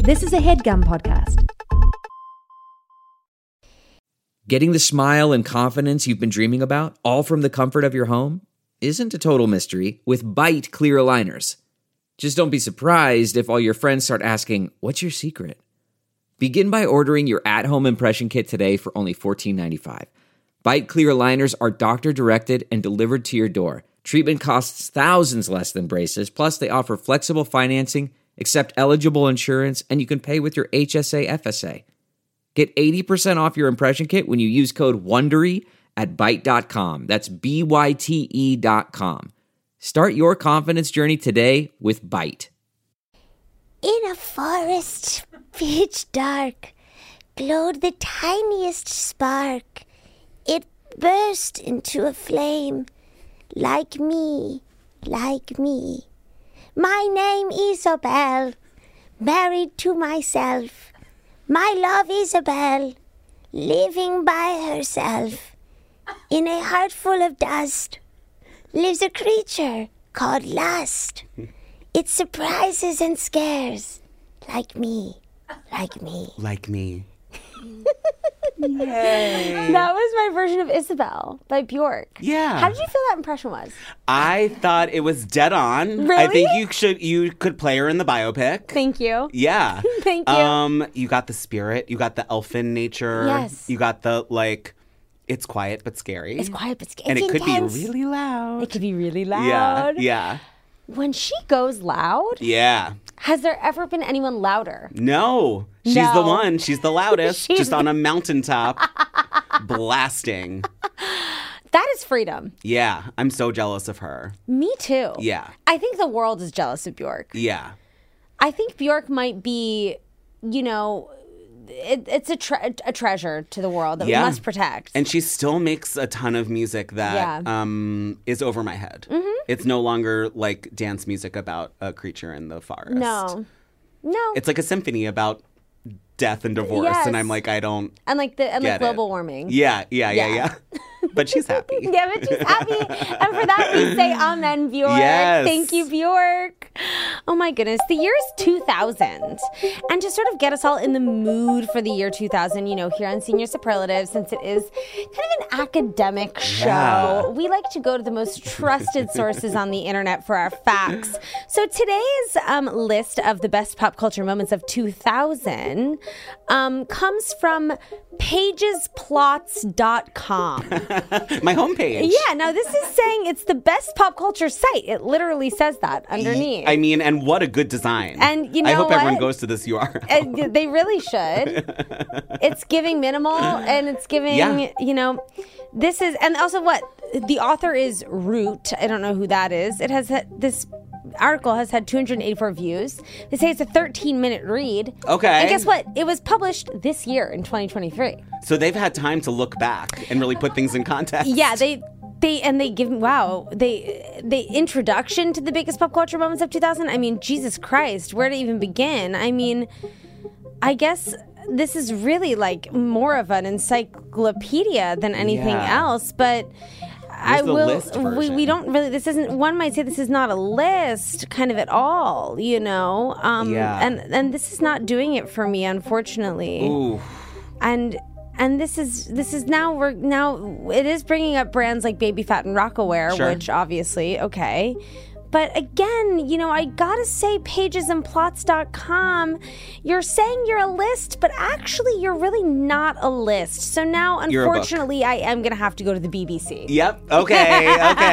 This is a HeadGum podcast. Getting the smile and confidence you've been dreaming about, all from the comfort of your home, isn't a total mystery with Byte clear aligners. Just don't be surprised if all your friends start asking, "What's your secret?" Begin by ordering your at-home impression kit today for only $14.95. Byte clear aligners are doctor-directed and delivered to your door. Treatment costs thousands less than braces, plus they offer flexible financing, accept eligible insurance, and you can pay with your HSA FSA. Get 80% off your impression kit when you use code WONDERY at Byte.com. That's BYTE.com. Start your confidence journey today with Byte. In a forest, pitch dark, glowed the tiniest spark. It burst into a flame, like me, like me. My name Isabel, married to myself. My love Isabel, living by herself. In a heart full of dust lives a creature called lust. It surprises and scares, like me, like me. Like me. Yay. That was my version of Isabel by Bjork. Yeah. How did you feel that impression was? I thought it was dead on. Really? I think you could play her in the biopic. Thank you. Yeah. Thank you. You got the spirit. You got the elfin nature. Yes. You got the, it's quiet but scary. It's quiet but scary. And it's it could intense. be really loud. It could be really loud. Yeah. When she goes loud, Yeah. has there ever been anyone louder? No. She's the one. She's the loudest. She's just on a mountaintop blasting. That is freedom. Yeah. I'm so jealous of her. Me too. Yeah. I think the world is jealous of Bjork. Yeah. I think Bjork might be, it's a treasure to the world that we must protect. And she still makes a ton of music that is over my head. Mm-hmm. It's no longer like dance music about a creature in the forest. No. It's like a symphony about death and divorce. Yes. And I'm like, I don't And like get global it. warming. Yeah. Yeah. But she's happy. Yeah, but she's happy. And for that, we say amen, Bjork. Yes. Thank you, Bjork. Oh, my goodness. The year is 2000. And to sort of get us all in the mood for the year 2000, here on Senior Superlative, since it is kind of an academic show, we like to go to the most trusted sources on the internet for our facts. So today's list of the best pop culture moments of 2000 comes from pagesplots.com. My homepage. Yeah, now this is saying it's the best pop culture site. It literally says that underneath. I mean, and what a good design. And you know I hope what? everyone goes to this URL. They really should. It's giving minimal and it's giving, this is, and also what? The author is Root. I don't know who that is. It has this article has had 284 views. They say it's a 13-minute read. Okay. And guess what? It was published this year in 2023. So they've had time to look back and really put things in context. Yeah, they give the introduction to the biggest pop culture moments of 2000. I mean, Jesus Christ, where to even begin? I mean, I guess this is really like more of an encyclopedia than anything else, but we don't really, this isn't, one might say this is not a list kind of at all, and this is not doing it for me, unfortunately. Ooh. And this is now it is bringing up brands like Baby Phat and Rockaware, which obviously, okay. But again, I gotta say, pagesandplots.com, you're saying you're a list, but actually you're really not a list. So now, unfortunately, I am gonna have to go to the BBC. Yep. Okay.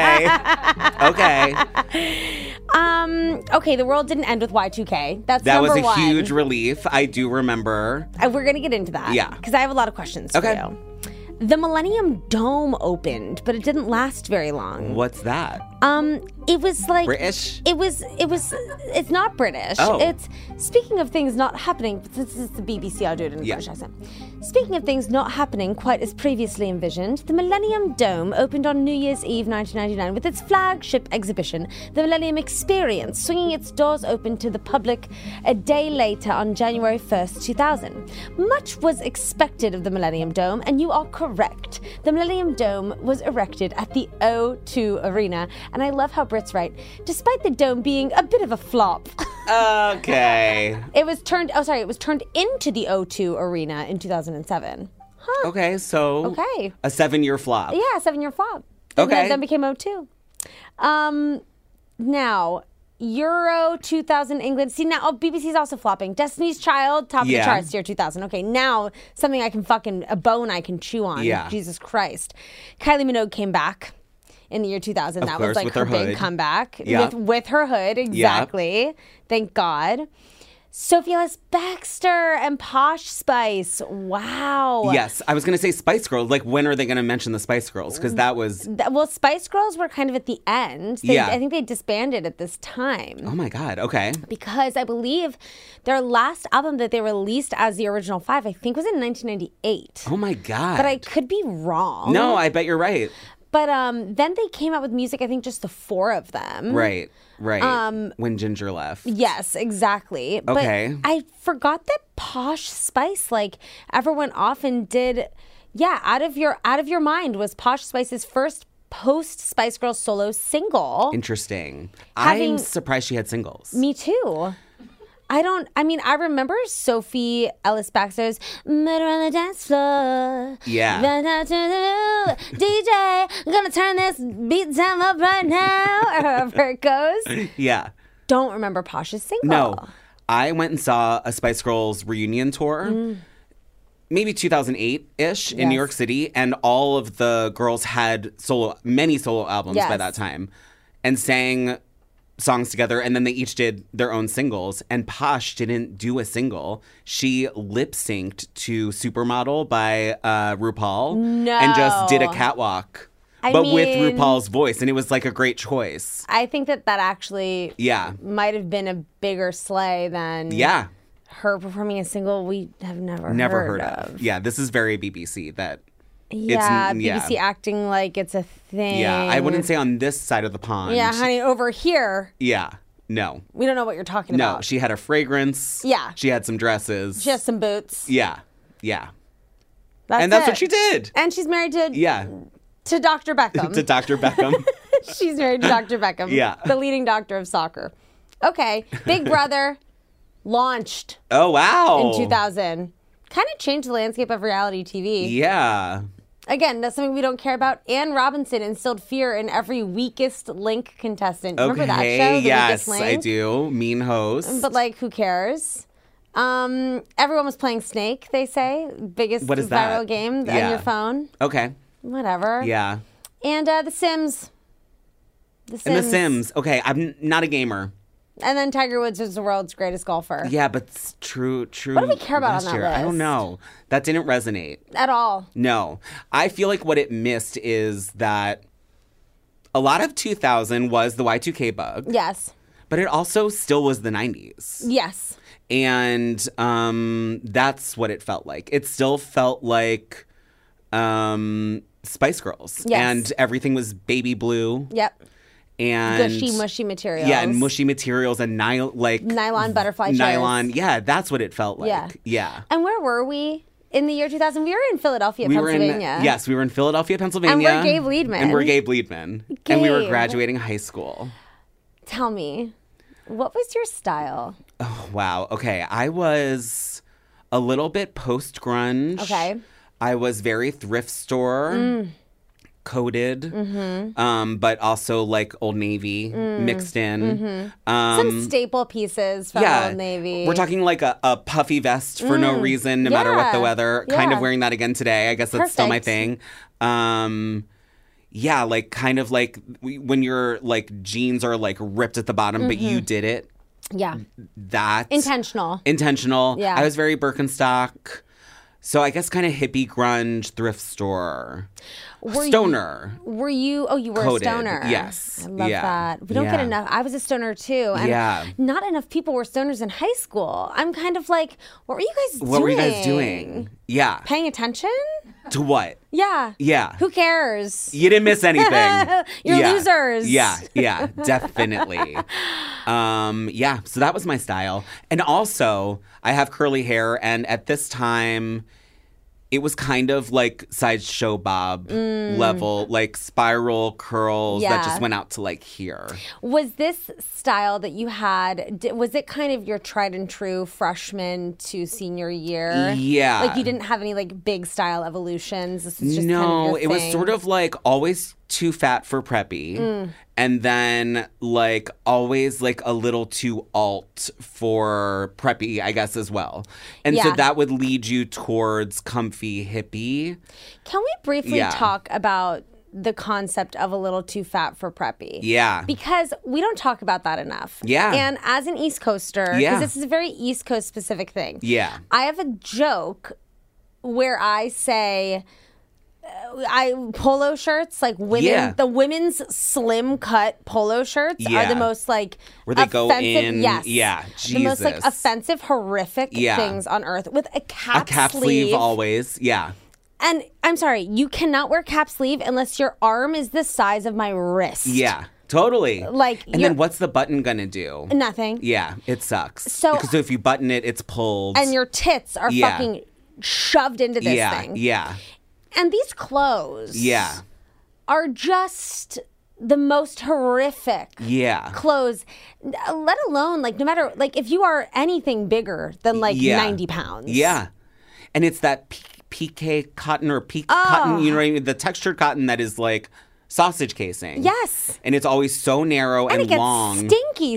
Okay, the world didn't end with Y2K. That was number a one. huge relief. I do remember. We're gonna get into that. Yeah. Because I have a lot of questions for you. The Millennium Dome opened, but it didn't last very long. What's that? It was like British? It's not British. Oh. It's, speaking of things not happening, since it's the BBC, I'll do it in a British accent. Speaking of things not happening quite as previously envisioned, the Millennium Dome opened on New Year's Eve 1999 with its flagship exhibition, the Millennium Experience, swinging its doors open to the public a day later on January 1st, 2000. Much was expected of the Millennium Dome, and you are correct. The Millennium Dome was erected at the O2 Arena, and I love how Brits write, despite the dome being a bit of a flop. Okay. It was turned into the O2 Arena in 2007. Huh. Okay, so Okay. a 7-year flop. Yeah, 7-year flop. Okay. Then became O2. Now, Euro 2000 England. See, now BBC's also flopping. Destiny's Child, top of the charts, year 2000. Okay, now something a bone I can chew on. Yeah. Jesus Christ. Kylie Minogue came back in the year 2000. Of that course, was like with her her big hood. comeback. Yeah. With her hood, exactly. Thank God. Sophie Ellis Baxter and Posh Spice. Wow. Yes, I was going to say Spice Girls. Like, when are they going to mention the Spice Girls? Because that was... Well, Spice Girls were kind of at the end. I think they disbanded at this time. Oh, my God. Okay. Because I believe their last album that they released as the original 5, I think was in 1998. Oh, my God. But I could be wrong. No, I bet you're right. But then they came out with music, I think just the 4 of them. Right. When Ginger left. Yes, exactly. Okay. But I forgot that Posh Spice ever went off and did Out of Your Mind was Posh Spice's first post Spice Girls solo single. Interesting. I'm surprised she had singles. Me too. I remember Sophie Ellis Baxter's Murder on the Dance Floor. Yeah. DJ, I'm gonna turn this beat down up right now. Or however it goes. Yeah. Don't remember Posh's single. No. I went and saw a Spice Girls reunion tour. Maybe 2008-ish in New York City. And all of the girls had many solo albums by that time. And sang songs together, and then they each did their own singles. And Posh didn't do a single. She lip-synced to Supermodel by RuPaul. No. And just did a catwalk. But with RuPaul's voice, and it was like a great choice. I think that actually might have been a bigger slay than her performing a single we have never heard of. Yeah, this is very BBC that... BBC acting like it's a thing. Yeah, I wouldn't say on this side of the pond. Yeah, honey, over here. Yeah, no. We don't know what you're talking about. No, she had a fragrance. Yeah. She had some dresses. She has some boots. Yeah. That's what she did. And she's married to Dr. Beckham. To Dr. Beckham. She's married to Dr. Beckham. Yeah. The leading doctor of soccer. Okay, Big Brother launched. Oh, wow. In 2000. Kind of changed the landscape of reality TV. Yeah. Again, that's something we don't care about. Anne Robinson instilled fear in every weakest link contestant. Remember that show? Yes, I do. Mean host. But who cares? Everyone was playing Snake, they say. Biggest what is viral that? game on your phone. Okay. Whatever. Yeah. And The Sims. And The Sims. Okay, I'm not a gamer. And then Tiger Woods is the world's greatest golfer. Yeah, but it's true. What do we care about on that list? I don't know. That didn't resonate. At all. No. I feel like what it missed is that a lot of 2000 was the Y2K bug. Yes. But it also still was the 90s. Yes. And that's what it felt like. It still felt like Spice Girls. Yes. And everything was baby blue. Yep. And gushy, mushy materials. Yeah, and mushy materials and nylon butterfly chairs. Nylon. Yeah, that's what it felt like. Yeah. And where were we in the year 2000? We were in Philadelphia, Pennsylvania. Yes, we were in Philadelphia, Pennsylvania. And we're Gabe Liedman. And we were graduating high school. Tell me, what was your style? Oh, wow. Okay, I was a little bit post-grunge. Okay. I was very thrift store. Coded, but also Old Navy mixed in. Some staple pieces from Old Navy. We're talking a puffy vest for no reason, no matter what the weather. Yeah. Kind of wearing that again today. I guess that's still my thing. When your jeans are ripped at the bottom, but you did it. Yeah. That. Intentional. Yeah. I was very Birkenstock. So I guess kind of hippie grunge thrift store. Stoner. Were you? Oh, you were Coded. a stoner. Yes. I love that. We don't get enough. I was a stoner too. And not enough people were stoners in high school. I'm kind of what were you guys doing? What were you guys doing? Yeah. Paying attention? To what? Yeah. Yeah. Who cares? You didn't miss anything. You're losers. Yeah, definitely. So that was my style. And also, I have curly hair, and at this time, it was kind of like Sideshow Bob level, like spiral curls that just went out to like here. Was this style that you had, was it kind of your tried and true freshman to senior year? Yeah. Like you didn't have any like big style evolutions? This was just kind of your it was thing? sort of like always too fat for preppy. And then like always like a little too alt for preppy, I guess, as well. And so that would lead you towards comfy hippie. Can we briefly talk about the concept of a little too fat for preppy? Yeah. Because we don't talk about that enough. Yeah. And as an East Coaster, because this is a very East Coast specific thing. Yeah. I have a joke where I say... polo shirts, like women, the women's slim cut polo shirts are the most like where they offensive, go in, Jesus. The most like offensive, horrific things on earth with a cap sleeve always, And I'm sorry, you cannot wear cap sleeve unless your arm is the size of my wrist. Yeah. Totally. Like, and then what's the button gonna do? Nothing. Yeah, it sucks. So because if you button it, it's pulled, and your tits are fucking shoved into this thing. Yeah. And these clothes are just the most horrific clothes, let alone, like, no matter, like, if you are anything bigger than, like, 90 pounds. Yeah. And it's that piqué cotton or cotton, you know what I mean? The textured cotton that is, like, sausage casing. Yes. And it's always so narrow and it gets long. Stinky.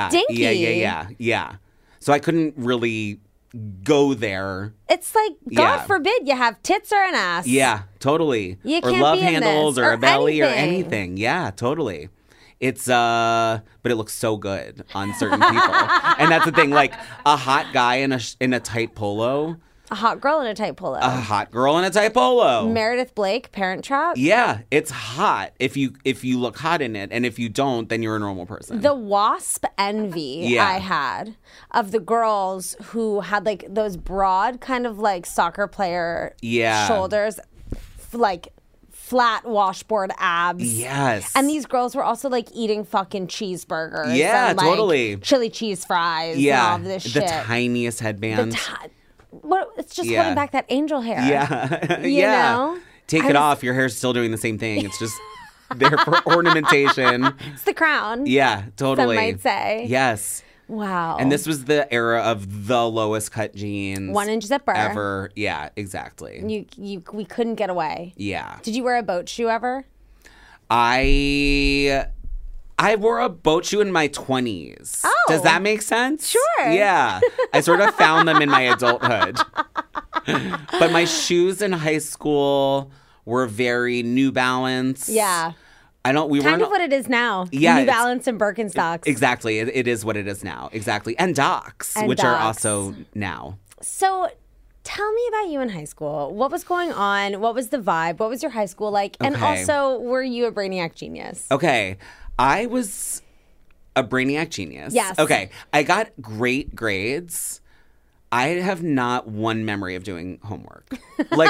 Yeah. So I couldn't really go there. It's like, God forbid you have tits or an ass. Yeah, totally. You or can't love be in handles this, or a belly anything. or anything. Yeah, totally. It's but it looks so good on certain people. And that's the thing, like a hot guy in a tight polo. A hot girl in a tight polo. A hot girl in a tight polo. Meredith Blake, Parent Trap. Yeah, it's hot if you look hot in it, and if you don't, then you're a normal person. The wasp envy I had of the girls who had like those broad kind of like soccer player shoulders, like flat washboard abs. Yes. And these girls were also like eating fucking cheeseburgers. Yeah, and, like, totally. Chili cheese fries. And all of this shit. The tiniest headbands. It's just holding back that angel hair. Yeah. You know? Take it off. Your hair's still doing the same thing. It's just there for ornamentation. It's the crown. Yeah, totally. Some might say. Yes. Wow. And this was the era of the lowest cut jeans. 1-inch zipper. Ever. Yeah, exactly. We couldn't get away. Yeah. Did you wear a boat shoe ever? I wore a boat shoe in my 20s. Oh. Does that make sense? Sure. Yeah. I sort of found them in my adulthood. But my shoes in high school were very New Balance. Yeah. We kind of what it is now. Yeah. New Balance and Birkenstocks. Exactly. It is what it is now. Exactly. And Docs, which are also now. So tell me about you in high school. What was going on? What was the vibe? What was your high school like? And also, were you a brainiac genius? Okay. I was a brainiac genius. Yes. Okay. I got great grades. I have not one memory of doing homework. Like,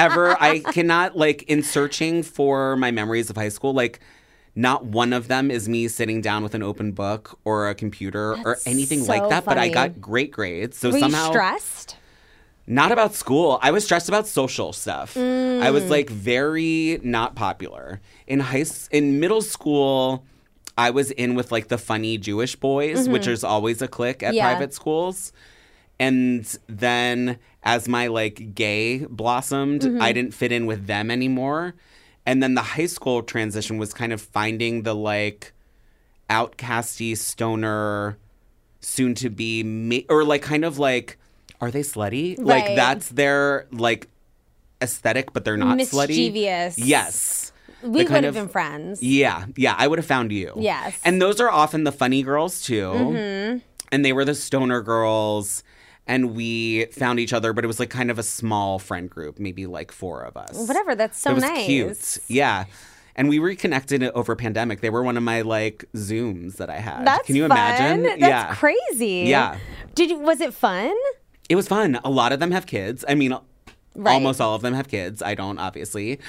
I cannot, like, in searching for my memories of high school, like, not one of them is me sitting down with an open book or a computer or anything so like that. But I funny. got great grades. So Were somehow. you stressed? Not about school. I was stressed about social stuff. I was like very not popular. In middle school, I was in with like the funny Jewish boys, which is always a clique at private schools. And then as my like gay blossomed, I didn't fit in with them anymore. And then the high school transition was kind of finding the like outcasty stoner soon to be or like kind of like, are they slutty? Right. Like that's their like aesthetic, but they're not Mischievous. slutty. Yes. We would have been friends. Yeah. I would have found you. Yes. And those are often the funny girls too. And they were the stoner girls. And we found each other, but it was like kind of a small friend group, maybe like 4 of us. Whatever, that's so it was nice. Cute. Yeah. And we reconnected over pandemic. They were one of my like Zooms that I had. That's Can you fun. imagine? That's crazy. Yeah. Was it fun? It was fun. A lot of them have kids. I mean, Right. almost all of them have kids. I don't, obviously.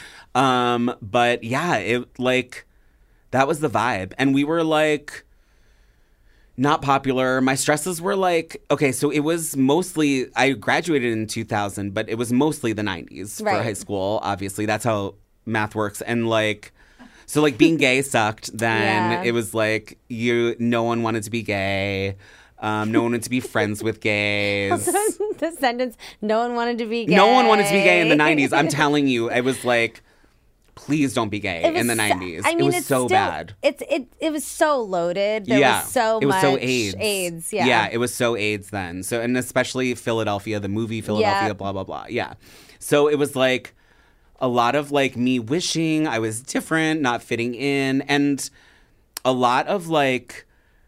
But yeah, it like that was the vibe. And we were like Not popular. My stresses were like, okay, so it was mostly, I graduated in 2000, but it was mostly the 90s for high school, obviously. That's how math works. And like, so like being gay sucked then. Yeah. It was like, no one wanted to be gay. No one wanted to be friends with gays. The sentence, no one wanted to be gay. No one wanted to be gay in the 90s. I'm telling you, it was like, please don't be gay in the 90s. I mean, it was it's so still, bad. It was so loaded. There was so it was much so AIDS. Yeah. It was so AIDS then. So, and especially Philadelphia, the movie Philadelphia, blah, blah, blah. Yeah. So it was like a lot of like me wishing I was different, not fitting in. And a lot of like,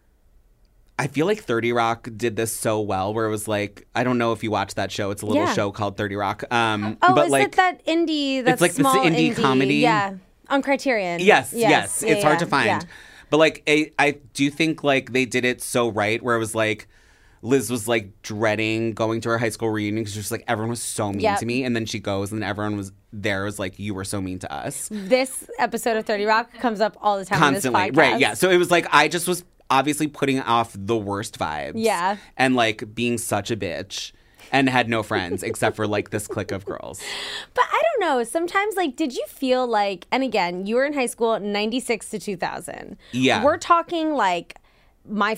I feel like 30 Rock did this so well, where it was like, I don't know if you watch that show. It's a little show called 30 Rock. Oh, but is like, it that indie, that it's like small this indie comedy? Yeah, on Criterion. Yes. Yeah, It's hard to find. yeah. But like, I do think like they did it so right, where it was like, Liz was like dreading going to her high school reunion because just like everyone was so mean to me, and then she goes and everyone was like, you were so mean to us. This episode of 30 Rock comes up all the time Constantly, on this podcast. right? Yeah. So it was like I just was obviously putting off the worst vibes. Yeah. And like being such a bitch. And had no friends except for like this clique of girls. But I don't know. Sometimes, like, did you feel like, and again, you were in high school 96 to 2000. Yeah. We're talking like when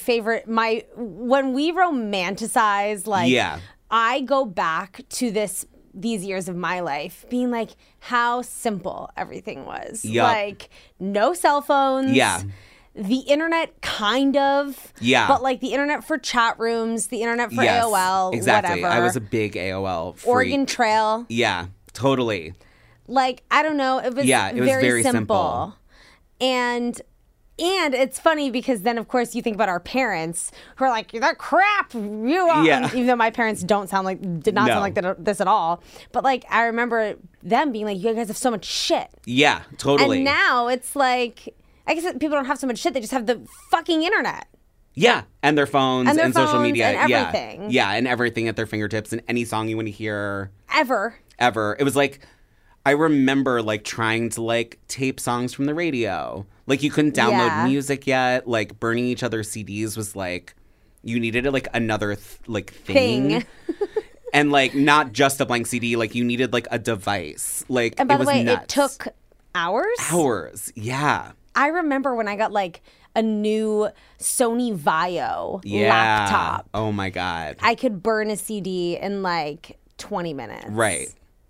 we romanticize, like, Yeah. I go back to these years of my life being like, how simple everything was. Yup. Like, no cell phones. Yeah. The internet, kind of. Yeah. But like the internet for chat rooms, the internet for Yes, AOL, exactly. whatever. I was a big AOL freak. Oregon Trail. Yeah, totally. Like, I don't know. It was, very simple. And it's funny because then, of course, you think about our parents who are like, that crap, you are. Yeah. Even though my parents did not sound like this at all. But like, I remember them being like, you guys have so much shit. Yeah, totally. And now it's like, I guess people don't have so much shit. They just have the fucking internet. Yeah, and their phones and social media. And everything. Yeah, and everything at their fingertips and any song you want to hear. Ever. It was like, I remember like trying to like tape songs from the radio. Like you couldn't download music yet. Like burning each other's CDs was like, you needed like another thing. And like not just a blank CD, like you needed like a device. Like, and by it the was way, nuts. it took hours. Hours, yeah. I remember when I got like a new Sony Vaio laptop. Oh my God. I could burn a CD in like 20 minutes. Right.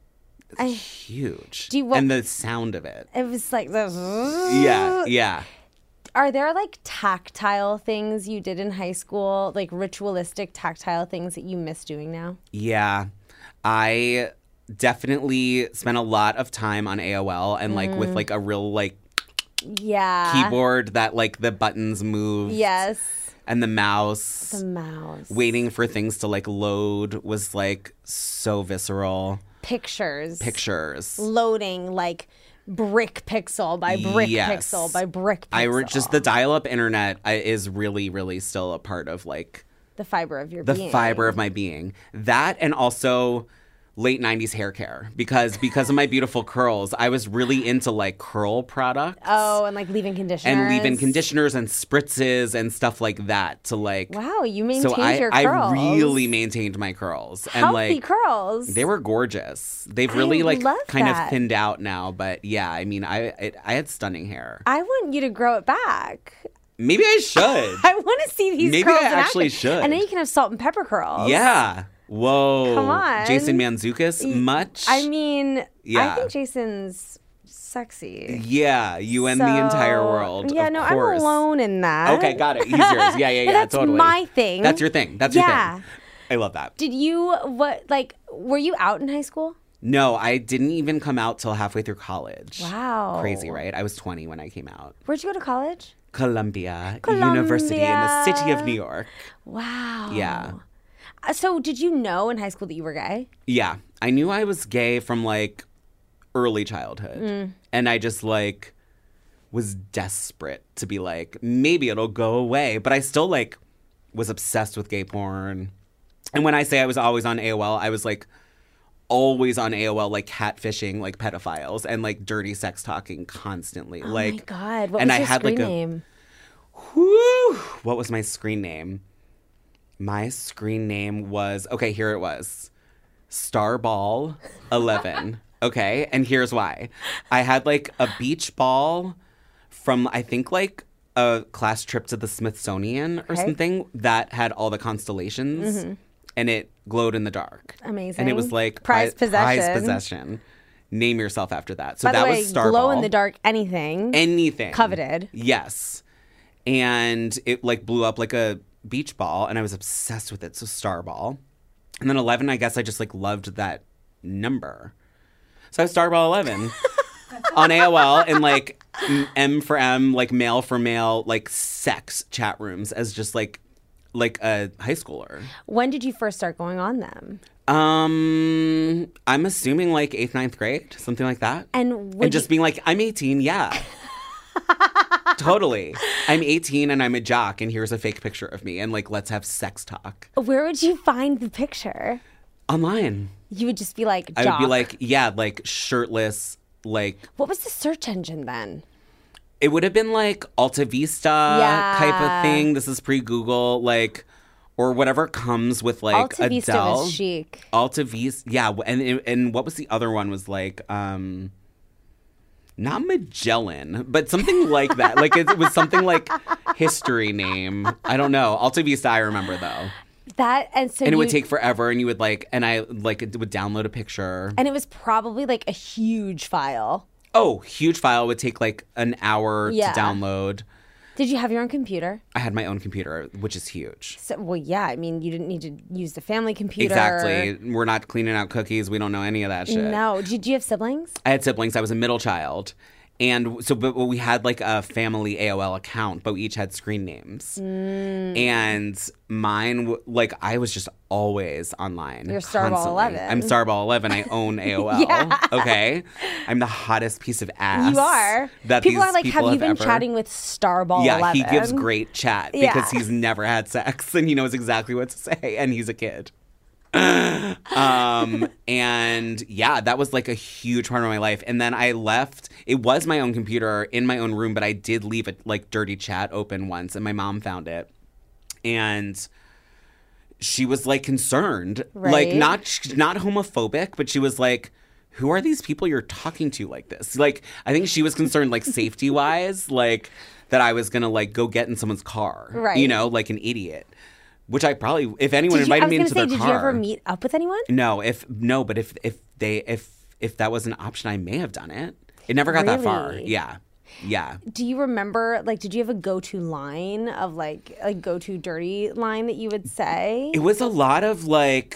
Huge. Do you- and the sound of it. It was like this. Yeah. Are there like tactile things you did in high school, like ritualistic tactile things that you miss doing now? Yeah. I definitely spent a lot of time on AOL and like with like a real like keyboard that like the buttons move. Yes. And the mouse. The mouse. Waiting for things to like load was like so visceral. Pictures. Loading like brick pixel by brick pixel by brick pixel. Just the dial-up internet is really, really still a part of like the fiber of your being. The fiber of my being. That and also late 90s hair care because of my beautiful curls, I was really into like curl products. Oh, and like leave-in conditioners. And leave-in conditioners and spritzes and stuff like that to like. Wow, you maintained your curls. I really maintained my curls. Healthy and like curls. They were gorgeous. They've really like kind of thinned out now, but yeah, I mean, I had stunning hair. I want you to grow it back. Maybe I should. I want to see these curls. Maybe I actually should. And then you can have salt and pepper curls. Yeah. Whoa. Come on. Jason Mantzoukas, much? I mean, I think Jason's sexy. Yeah, you and the entire world. Yeah, of no, course. I'm alone in that. Okay, got it. He's yours. Yeah, That's totally. my thing. That's your thing. That's your thing. I love that. Were you out in high school? No, I didn't even come out till halfway through college. Wow. Crazy, right? I was 20 when I came out. Where'd you go to college? Columbia University in the city of New York. Wow. Yeah. So did you know in high school that you were gay? Yeah. I knew I was gay from like early childhood. And I just like was desperate to be like, maybe it'll go away. But I still like was obsessed with gay porn. And when I say I was always on AOL, I was like always on AOL, like catfishing like pedophiles and like dirty sex talking constantly. Oh my God. What and was I your had screen like name? Whew. What was my screen name? My screen name was, okay, here it was. Starball 11. Okay, and here's why. I had like a beach ball from, I think, like a class trip to the Smithsonian or something that had all the constellations and it glowed in the dark. Amazing. And it was like Prize possession. Name yourself after that. So By that the way, was Starball. glow in the dark anything. Anything. Coveted. Yes. And it like blew up like a beach ball and I was obsessed with it. So Starball. And then 11, I guess I just like loved that number. So I was Starball 11 on AOL in like M for M, like male for male, like sex chat rooms as just like a high schooler. When did you first start going on them? I'm assuming like 8th, 9th grade, something like that. And just being like, I'm 18, yeah. Totally. I'm 18 and I'm a jock and here's a fake picture of me and like, let's have sex talk. Where would you find the picture? Online. You would just be like, jock. I would be like, yeah, like shirtless, like. What was the search engine then? It would have been like Alta Vista type of thing. This is pre-Google, like, or whatever comes with like Alta Vista Adele. was chic. Alta Vista, yeah. And what was the other one? Was like, not Magellan, but something like that. Like it was something like history name. I don't know. Alta Vista, I remember though. And it would take forever, and you would like, and I like it would download a picture. And it was probably like a huge file. Oh, huge file would take like an hour to download. Did you have your own computer? I had my own computer, which is huge. So, well, yeah. I mean, you didn't need to use the family computer. Exactly. We're not cleaning out cookies. We don't know any of that shit. No. Did you have siblings? I had siblings. I was a middle child. And so, but we had like a family AOL account, but we each had screen names. And mine, like, I was just always online. You're Starball 11. I'm Starball 11. I own AOL. Yeah. Okay. I'm the hottest piece of ass. You are. That people are like, people have you been ever... chatting with Starball 11? Yeah, he gives great chat because he's never had sex and he knows exactly what to say, and he's a kid. And yeah, that was like a huge part of my life. And then I left. It was my own computer in my own room, but I did leave a like dirty chat open once, and my mom found it, and she was like concerned, like not homophobic, but she was like, who are these people you're talking to like this? Like, I think she was concerned, like safety wise, like that I was gonna like go get in someone's car, right? You know, like an idiot. Which I probably, if anyone invited me into their car. Did you ever meet up with anyone? No, but if that was an option, I may have done it. It never got that far. Yeah. Do you remember, like, did you have a go-to line of like a go-to dirty line that you would say? It was a lot of like,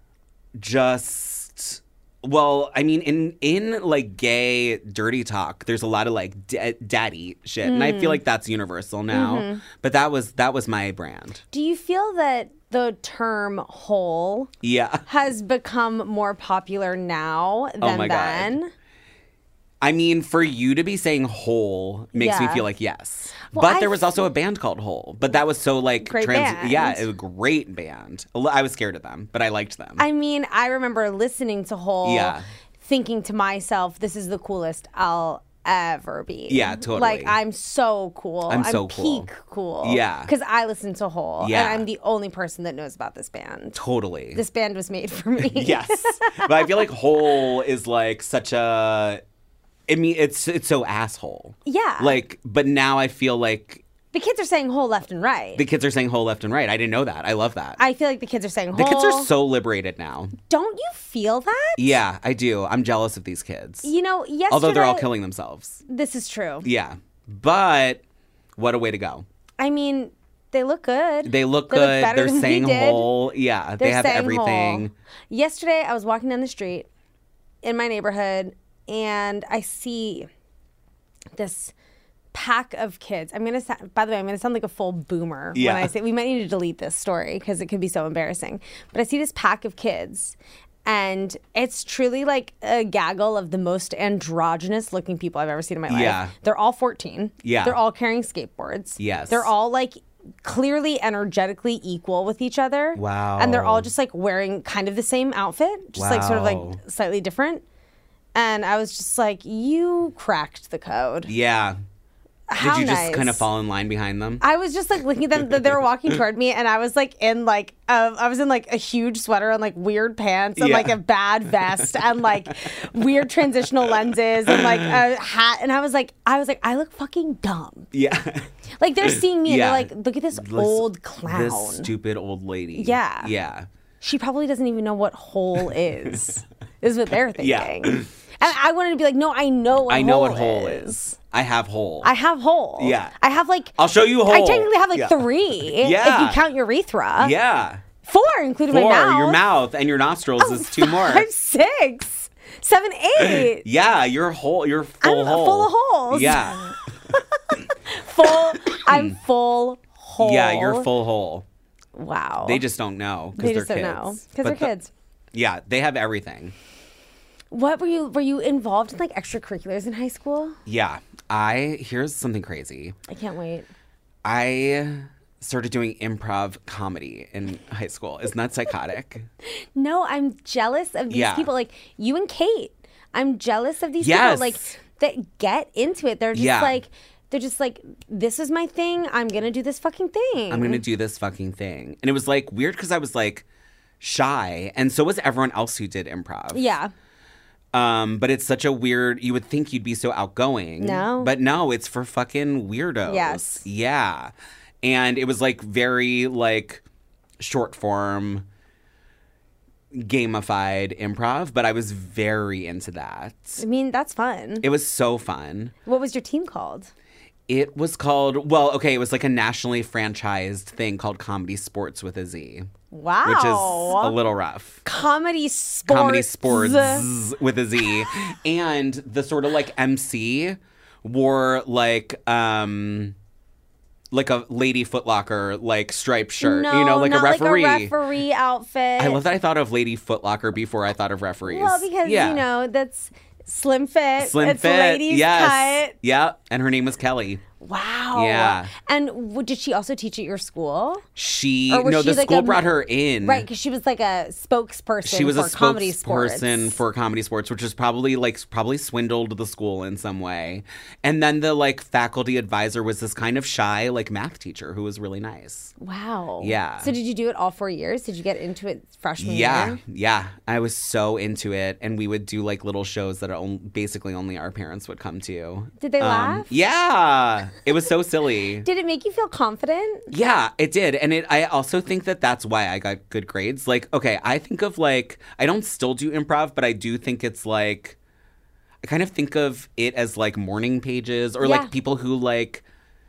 just. Well, I mean, in like gay dirty talk, there's a lot of like daddy shit, and I feel like that's universal now. But that was my brand. Do you feel that the term "hole" has become more popular now than then? God. I mean, for you to be saying "hole" makes me feel like yes. Well, but there was also a band called Hole, but that was so like band. Yeah, it was a great band. I was scared of them, but I liked them. I mean, I remember listening to Hole, thinking to myself, "This is the coolest I'll ever be." Yeah, totally. Like, I'm so cool. I'm so cool. Peak cool. Yeah, because I listen to Hole, and I'm the only person that knows about this band. Totally, this band was made for me. Yes, but I feel like Hole is like such a. I mean, it's so asshole. Yeah. Like, but now I feel like the kids are saying "hole" left and right. The kids are saying "hole" left and right. I didn't know that. I love that. I feel like the kids are saying "hole." The kids are so liberated now. Don't you feel that? Yeah, I do. I'm jealous of these kids. You know, yesterday. Although they're all killing themselves. This is true. Yeah, but what a way to go. I mean, they look good. They look good. They're saying "hole." Yeah, they have saying everything. Hole. Yesterday, I was walking down the street in my neighborhood, and I see this pack of kids. By the way, I'm gonna sound like a full boomer when I say, we might need to delete this story because it could be so embarrassing. But I see this pack of kids, and it's truly like a gaggle of the most androgynous looking people I've ever seen in my life. Yeah. They're all 14. Yeah. They're all carrying skateboards. Yes. They're all like clearly energetically equal with each other. Wow. And they're all just like wearing kind of the same outfit, just like sort of like slightly different. And I was just like, you cracked the code. Yeah. How Did you just nice. kind of fall in line behind them? I was just like looking at them. They were walking toward me, and I was like in like I was in like a huge sweater and like weird pants and like a bad vest and like weird transitional lenses and like a hat. And I was like, I look fucking dumb. Yeah. Like they're seeing me and Yeah. they're like, look at this old clown. This stupid old lady. Yeah. Yeah. She probably doesn't even know what hole is what they're thinking. Yeah. And I wanted to be like, no, I know what hole is. I have hole. I have hole. Yeah. I have like. I'll show you a hole. I technically have like 3. Yeah. If you count urethra. Yeah. 4, including my 4, mouth. your mouth and your nostrils is 2 more. 5, 6, 7, 8. Yeah, you're full I'm hole. full of holes. Yeah. I'm full hole. Yeah, you're full hole. Wow. They just don't know They because just they're don't kids. know because they're But kids. Yeah, they have everything. What were you involved in like extracurriculars in high school? Yeah. Here's something crazy. I can't wait. I started doing improv comedy in high school. Isn't that psychotic? No, I'm jealous of these Yeah. people like you and Kate. I'm jealous of these Yes. people like that get into it. They're just Yeah. like this is my thing. I'm going to do this fucking thing. I'm going to do this fucking thing. And it was like weird because I was like shy. And so was everyone else who did improv. Yeah. But it's such a weird, you would think you'd be so outgoing. No. But no, it's for fucking weirdos. Yes. Yeah. And it was like very like short form, gamified improv, but I was very into that. I mean, that's fun. It was so fun. What was your team called? It was called, well, okay, it was like a nationally franchised thing called Comedy Sports with a Z, Wow. which is a little rough. Comedy sports. Comedy Sports with a Z. And the sort of like MC wore like a Lady Foot Locker like striped shirt, No, you know, like not a referee. like a referee outfit. I love that I thought of Lady Foot Locker before I thought of referees. Well, because yeah. you know that's slim fit. Slim it's fit, ladies yes, cut. yeah, and her name was Kelly. Wow. Yeah. And did she also teach at your school? She Or was no, she the like school a- brought her in. Right, because she was like a spokesperson She was for a comedy sports. spokesperson for comedy sports, which is probably swindled the school in some way. And then the like faculty advisor was this kind of shy like math teacher who was really nice. Wow. Yeah. So did you do it all 4 years? Did you get into it freshman Yeah, year? yeah. I was so into it, and we would do like little shows that are basically only our parents would come to. Did they laugh? Yeah, it was so silly. Did it make you feel confident? Yeah, it did. And I also think that that's why I got good grades. Like, okay, I think of like, I don't still do improv, but I do think it's like, I kind of think of it as like morning pages or Yeah. like people who like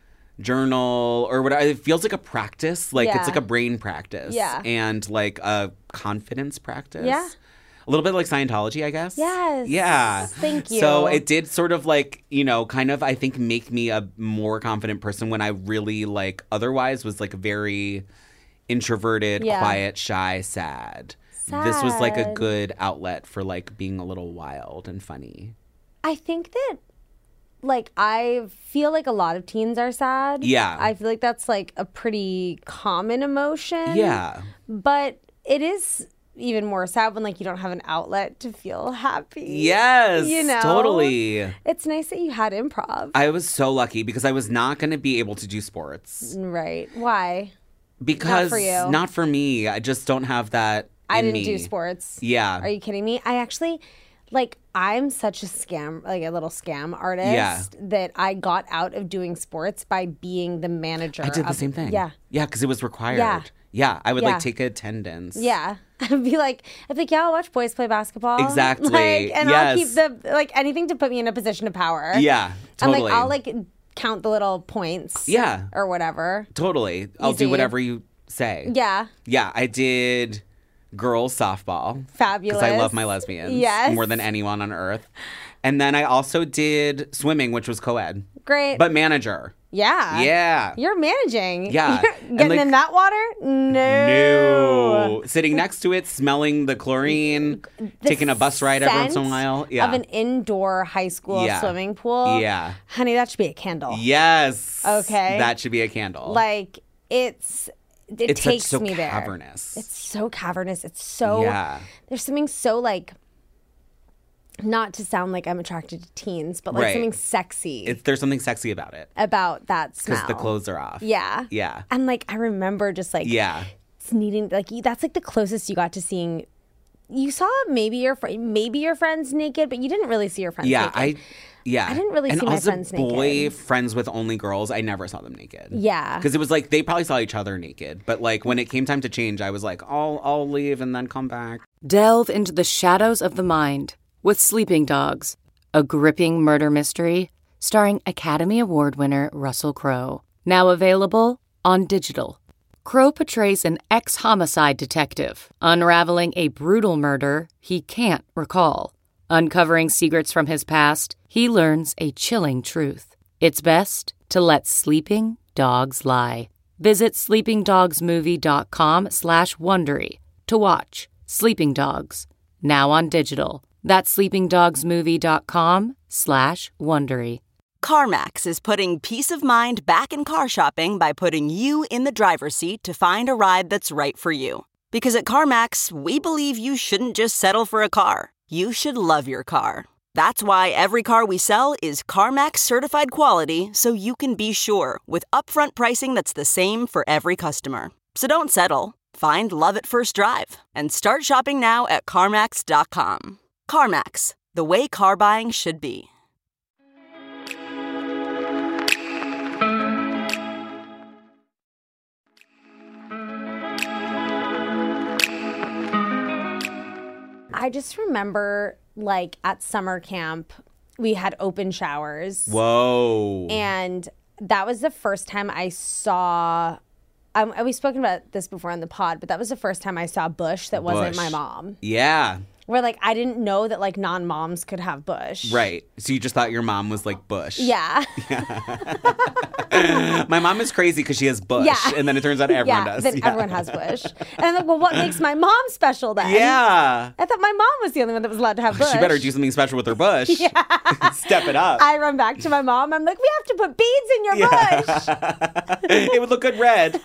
journal or whatever. It feels like a practice. Like, Yeah. it's like a brain practice. Yeah. And like a confidence practice. Yeah. A little bit like Scientology, I guess. Yes. Yeah. Thank you. So it did sort of like, you know, kind of, I think, make me a more confident person when I really like otherwise was like very introverted, Yeah. quiet, shy, sad. This was like a Sad. good outlet for like being a little wild and funny. I think that, like, I feel like a lot of teens are sad. Yeah. I feel like that's like a pretty common emotion. Yeah. But it is even more sad when like you don't have an outlet to feel happy. Yes. You know? Totally. It's nice that you had improv. I was so lucky because I was not going to be able to do sports. Right. Why? Because for you. not for me. I just don't have that. I in didn't me. do sports. Yeah. Are you kidding me? I actually, like, I'm such a scam, like a little scam artist Yeah. that I got out of doing sports by being the manager. I did the of- same thing. Yeah. Yeah, because it was required. Yeah. Yeah. I would Yeah. like take attendance. Yeah. I'd be like, yeah, I'll watch boys play basketball. Exactly. Like, and I'll Yes. keep like anything to put me in a position of power. Yeah. And Totally. like, I'll like count the little points. Yeah. Or whatever. Totally. I'll Easy. do whatever you say. Yeah. Yeah. I did girls softball. Fabulous. Because I love my lesbians. Yes. More than anyone on earth. And then I also did swimming, which was co-ed. Great. But manager. yeah. Yeah. You're managing. Yeah. You're And, getting like- in that water? No. Sitting next to it, smelling the chlorine, The taking a bus ride every once in a scent while. Yeah. Of an indoor high school Yeah. swimming pool. Yeah. Honey, that should be a candle. Yes. Okay. That should be a candle. Like, it it's takes such so me there. cavernous. It's so cavernous. It's so Yeah. there's something so like not to sound like I'm attracted to teens, but like Right. something sexy There's something sexy about it. about that smell. Because the clothes are off. Yeah. Yeah. And like I remember just like Yeah. needing like that's like the closest you got to seeing. You saw maybe your friends naked, but you didn't really see your friends Yeah, naked. I didn't really and see my as a friends boy, naked. friends with only girls, I never saw them naked. Yeah. Because it was like they probably saw each other naked, but like when it came time to change, I was like, I'll leave and then come back. Delve into the shadows of the mind with Sleeping Dogs, a gripping murder mystery starring Academy Award winner Russell Crowe. Now available on digital. Crowe portrays an ex-homicide detective unraveling a brutal murder he can't recall. Uncovering secrets from his past, he learns a chilling truth. It's best to let sleeping dogs lie. Visit sleepingdogsmovie.com/Wondery to watch Sleeping Dogs, now on digital. That's sleepingdogsmovie.com/Wondery. CarMax is putting peace of mind back in car shopping by putting you in the driver's seat to find a ride that's right for you. Because at CarMax, we believe you shouldn't just settle for a car. You should love your car. That's why every car we sell is CarMax certified quality, so you can be sure with upfront pricing that's the same for every customer. So don't settle. Find love at first drive and start shopping now at CarMax.com. CarMax, the way car buying should be. I just remember, like, at summer camp, we had open showers. Whoa. And that was the first time I saw... we've spoken about this before on the pod, but that was the first time I saw bush that wasn't my mom. Yeah. Where, like, I didn't know that, like, non-moms could have bush. Right. So you just thought your mom was like Bush. Yeah. My mom is crazy because she has Bush. Yeah. And then it turns out everyone does. Then everyone has bush. And I'm like, well, what makes my mom special then? Yeah. I thought my mom was the only one that was allowed to have bush. She better do something special with her bush. Yeah. Step it up. I run back to my mom. I'm like, we have to put beads in your bush. It would look good red.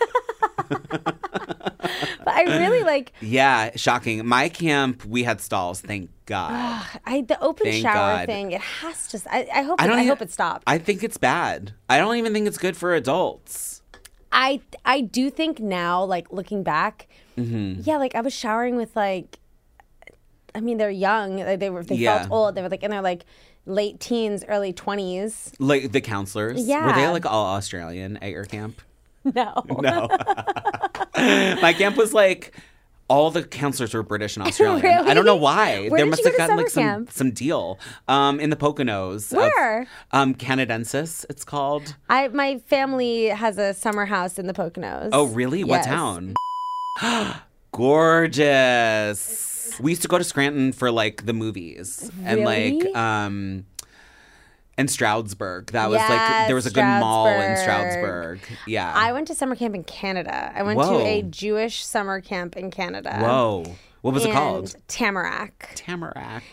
But I really like... Yeah, shocking. My camp, we had stalls, thank God. the open Thank shower God. thing, it has to... I hope it stopped. I think it's bad. I don't even think it's good for adults. I do think now, like, looking back, yeah, like, I was showering with, like... I mean, they're young. They felt old. They were, like, in their, like, late teens, early 20s. Like the counselors? Yeah. Were they, like, all Australian at your camp? No. No. My camp was like all the counselors were British and Australian. Really? I don't know why. Where there did must you have go to gotten like summer camp? some deal. In the Poconos. Where? Canadensis, it's called. My family has a summer house in the Poconos. Oh, really? What Yes. town? Gorgeous. We used to go to Scranton for like the movies. And Really? like and Stroudsburg. That was like Yes, there was a good mall in Stroudsburg. Stroudsburg. Yeah. I went to summer camp in Canada. I went Whoa. to a Jewish summer camp in Canada. Whoa. What was it called? Tamarack. Tamarack.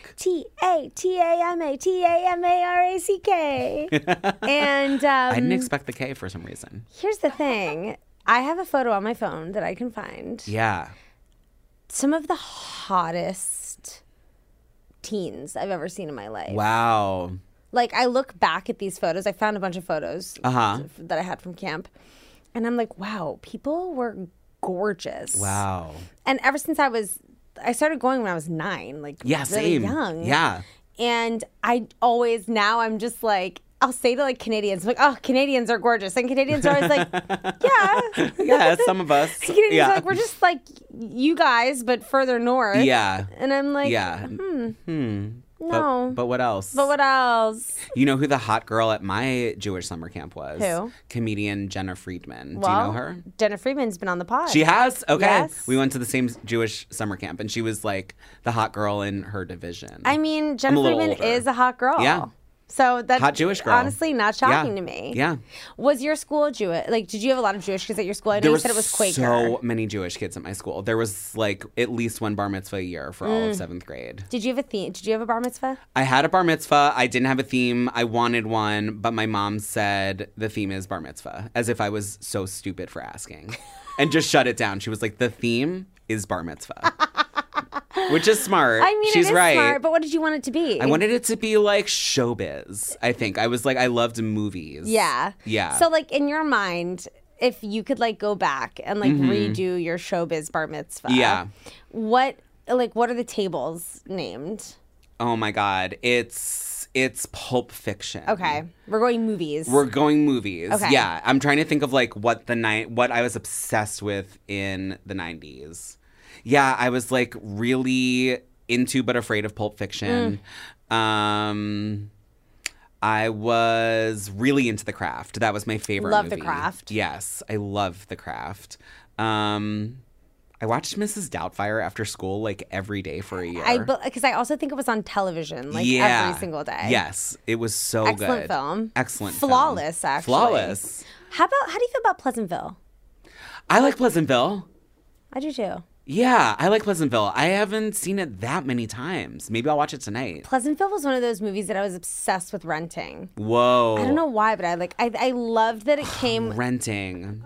Tamarack. And I didn't expect the K for some reason. here's the thing. I have a photo on my phone that I can find. Yeah. Some of the hottest teens I've ever seen in my life. Wow. Like, I look back at these photos. I found a bunch of photos that I had from camp. And I'm like, wow, people were gorgeous. Wow. And ever since I started going when I was 9, like Yeah, really same. young. Yeah. And I'm just like, I'll say to like Canadians, like, oh, Canadians are gorgeous. And Canadians are always like, yeah. Yeah, some of us. Canadians yeah. are like, we're just like you guys, but further north. Yeah. And I'm like, Yeah. no. But what else? But what else? You know who the hot girl at my Jewish summer camp was? Who? Comedian Jenna Friedman. Well, Do you know her? Jenna Friedman's been on the pod. She has? Okay. Yes. We went to the same Jewish summer camp, and she was like the hot girl in her division. I mean, I'm Jenna a little Friedman older. is a hot girl. Yeah. So that's Hot Jewish girl. honestly not shocking Yeah. to me. Yeah. Was your school Jewish? Like, did you have a lot of Jewish kids at your school? I know There you was said it was Quaker. so many Jewish kids at my school. There was like at least one bar mitzvah a year for all of 7th grade. Did you have a theme? Did you have a bar mitzvah? I had a bar mitzvah. I didn't have a theme. I wanted one, but my mom said the theme is bar mitzvah, as if I was so stupid for asking, and just shut it down. She was like, the theme is bar mitzvah. Which is smart. I mean, she's it is right. smart, but what did you want it to be? I wanted it to be like showbiz, I think. I was like, I loved movies. Yeah. Yeah. So, like, in your mind, if you could, like, go back and, like, redo your showbiz bar mitzvah. Yeah. What are the tables named? Oh, my God. It's Pulp Fiction. Okay. We're going movies. We're going movies. Okay. Yeah. I'm trying to think of, like, what I was obsessed with in the 90s. Yeah, I was, like, really into but afraid of Pulp Fiction. I was really into The Craft. That was my favorite Love movie. The Craft. Yes, I love The Craft. I watched Mrs. Doubtfire after school, like, every day for a year. Because I also think it was on television, like, every single day. Yes, it was so Excellent good. film. Excellent Flawless, film. actually. Flawless. How do you feel about Pleasantville? I like Pleasantville. I do too. Yeah, I like Pleasantville. I haven't seen it that many times. Maybe I'll watch it tonight. Pleasantville was one of those movies that I was obsessed with renting. Whoa. I don't know why, but I loved that it came. Renting.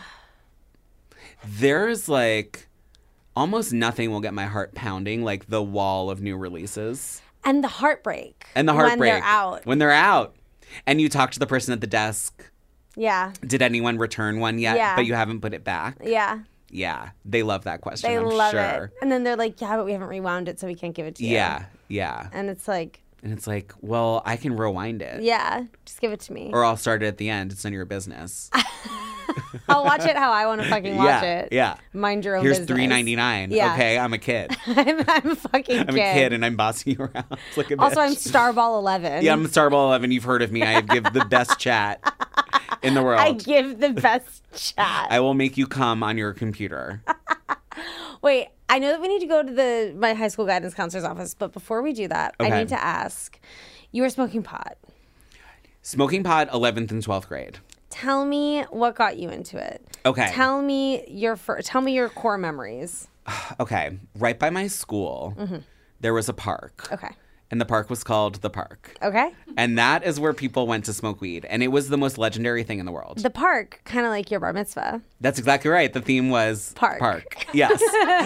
There's like almost nothing will get my heart pounding like the wall of new releases. And the heartbreak. When they're out. When they're out. And you talk to the person at the desk. Yeah. Did anyone return one yet? Yeah. But you haven't put it back? Yeah. Yeah. They love that question, They I'm love sure. it. And then they're like, yeah, but we haven't rewound it, so we can't give it to you. Yeah. Yeah. And it's like, well, I can rewind it. yeah, just give it to me. Or I'll start it at the end. It's none of your business. I'll watch it how I want to fucking watch it. Yeah. Mind your own Here's business. $3.99. Yeah. Okay, I'm a kid. I'm a fucking kid. I'm a kid and I'm bossing you around like a bitch. Also, I'm Starball 11. Yeah, I'm Starball 11. You've heard of me. I give the best chat in the world. I give the best chat. I will make you come on your computer. Wait, I know that we need to go to my high school guidance counselor's office, but before we do that, I Okay. need to ask, you were smoking pot. Smoking pot, 11th and 12th grade. Tell me what got you into it. Okay. Tell me your core memories. Okay. Right by my school, there was a park. Okay. And the park was called The Park. Okay. And that is where people went to smoke weed. And it was the most legendary thing in the world. The park, kind of like your bar mitzvah. That's exactly right. The theme was Park. Yes.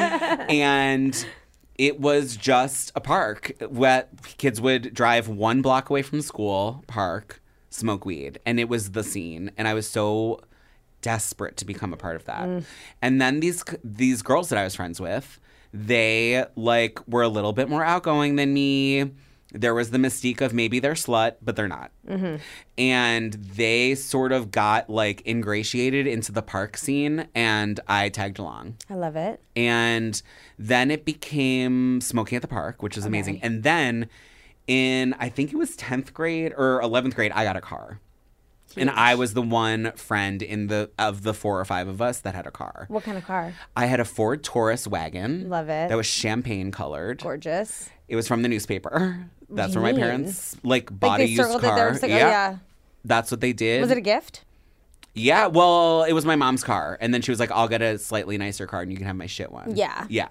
And it was just a park where kids would drive 1 block away from school, park, smoke weed. And it was the scene. And I was so desperate to become a part of that. And then these girls that I was friends with, they like were a little bit more outgoing than me. There was the mystique of maybe they're slut, but they're not. And they sort of got like ingratiated into the park scene, and I tagged along. I love it. And then it became smoking at the park, which is amazing. And then in, I think it was 10th grade or 11th grade, I got a car. And I was the one friend of the 4 or 5 of us that had a car. What kind of car? I had a Ford Taurus wagon. Love it. That was champagne colored. Gorgeous. It was from the newspaper. That's do where you my mean? parents bought a they used circled car. it there. Like, oh, yeah. That's what they did. Was it a gift? Yeah, well, it was my mom's car. And then she was like, I'll get a slightly nicer car and you can have my shit one. Yeah. Yeah.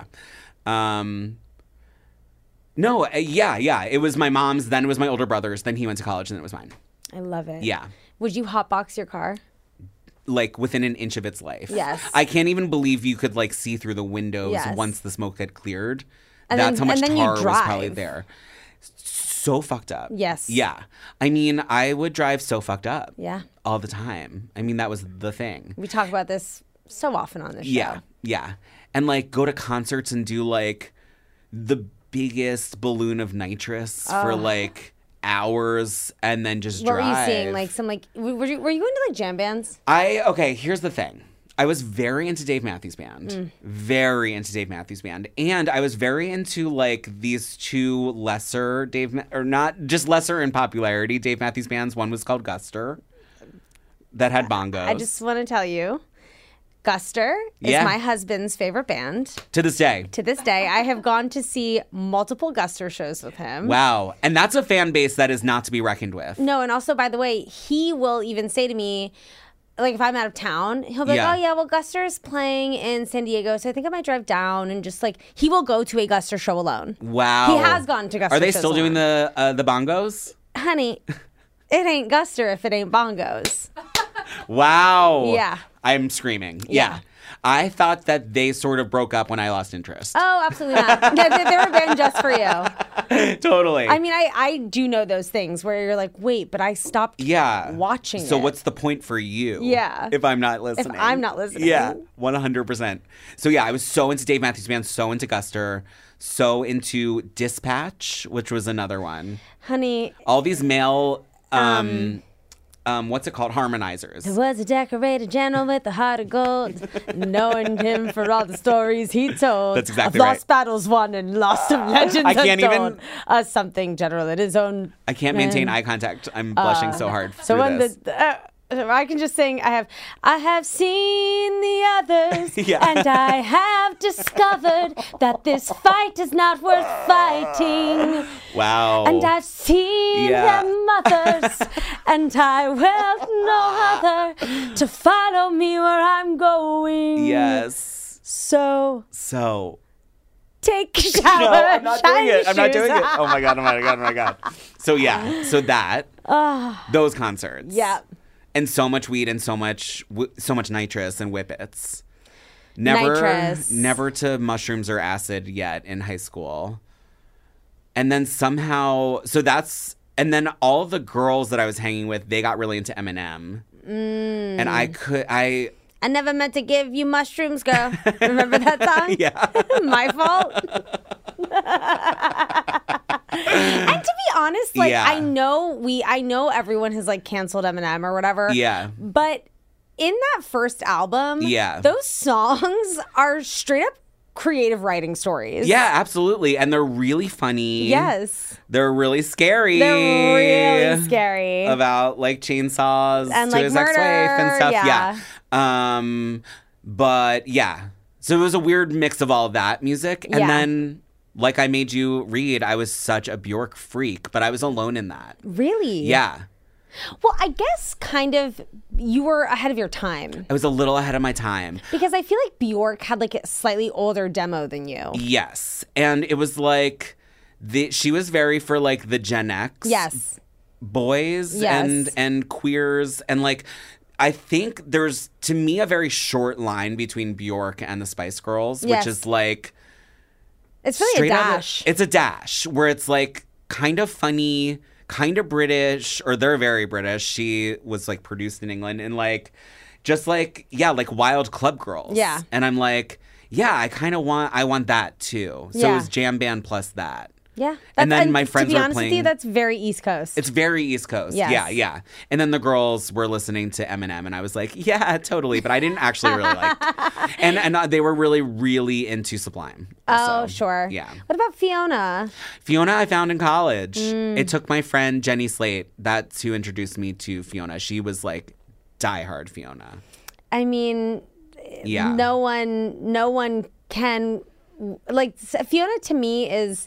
No, yeah. It was my mom's, then it was my older brother's, then he went to college, and then it was mine. I love it. Yeah. Would you hotbox your car? Like within an inch of its life. Yes. I can't even believe you could like see through the windows Yes. once the smoke had cleared. And That's then- how much and then you tar was probably drive. there. So fucked up. Yes. Yeah. I mean, I would drive so fucked up. Yeah. All the time. I mean, that was the thing. We talk about this so often on this show. Yeah. Yeah. And like go to concerts and do like the biggest balloon of nitrous for like hours and then just What drive. were you seeing? Like some like were you into like jam bands? Okay, here's the thing. I was very into Dave Matthews Band. Very into Dave Matthews Band. And I was very into like these 2 lesser or not just lesser in popularity Dave Matthews Bands. One was called Guster that had bongos. I just want to tell you, Guster is Yeah. my husband's favorite band. to this day. To this day, I have gone to see multiple Guster shows with him. Wow. And that's a fan base that is not to be reckoned with. No, and also, by the way, he will even say to me, like, if I'm out of town, he'll be Yeah. like, oh, yeah, well, Guster's playing in San Diego, so I think I might drive down and just, like, he will go to a Guster show alone. Wow. He has gone to Guster Are they shows still doing alone. the bongos? Honey, it ain't Guster if it ain't bongos. Wow. Yeah. I'm screaming. Yeah. I thought that they sort of broke up when I lost interest. Oh, absolutely not. They were a band just for you. Totally. I mean, I do know those things where you're like, wait, but I stopped watching So it. what's the point for you? Yeah. If I'm not listening. If I'm not listening. Yeah, 100%. So yeah, I was so into Dave Matthews Band, so into Guster, so into Dispatch, which was another one. Honey. All these male, what's it called? Harmonizers. There was a decorated general with a heart of gold, knowing him for all the stories he told. That's exactly of lost right. battles won and lost of legends I can't untold. even- Something general in his own. I can't maintain eye contact. I'm blushing so hard So through when this. I can just sing. I have seen the others, Yeah. and I have discovered that this fight is not worth fighting. Wow. And I've seen Yeah. them mothers, and I will no other to follow me where I'm going. Yes. So take a shower. No, I'm not shine doing it. your I'm not shoes. doing it. Oh my God, oh my God, oh my God. So yeah, so that, those concerts. Yeah. And so much weed and so much nitrous and whippets. Never to mushrooms or acid yet in high school. And then somehow, and then all the girls that I was hanging with, they got really into Eminem. And I never meant to give you mushrooms, girl. Remember that song? Yeah. My fault. And to be honest, like Yeah. I know everyone has like canceled Eminem or whatever. Yeah. But in that first album, Yeah. those songs are straight up creative writing stories. Yeah, absolutely. And they're really funny. Yes. They're really scary. They're really scary. About like chainsaws And, to like, his ex-wife and murder, stuff. yeah. But yeah. So it was a weird mix of all of that music. And Yeah. then, like I made you read, I was such a Bjork freak, but I was alone in that. Really? Yeah. Well, I guess kind of you were ahead of your time. I was a little ahead of my time. Because I feel like Bjork had like a slightly older demo than you. Yes. And it was like, she was very for like the Gen X. Yes. Boys Yes. and queers. And like, I think there's, to me, a very short line between Bjork and the Spice Girls, Yes. which is like... It's really a straight out of- dash. It's a dash where it's like kind of funny, kind of British, or they're very British. She was like produced in England and like, just like, yeah, like wild club girls. Yeah. And I'm like, yeah, I want that too. So Yeah. it was jam band plus that. Yeah. And then my friends to be were honest with you, playing- that's very East Coast. It's very East Coast. Yes. Yeah, yeah. And then the girls were listening to Eminem, and I was like, yeah, totally. But I didn't actually really like it. And they were really, really into Sublime. Oh, So, sure. Yeah. What about Fiona? Fiona I found in college. Mm. It took my friend Jenny Slate, that's who introduced me to Fiona. She was like diehard Fiona. I mean, Yeah. no one can like Fiona to me is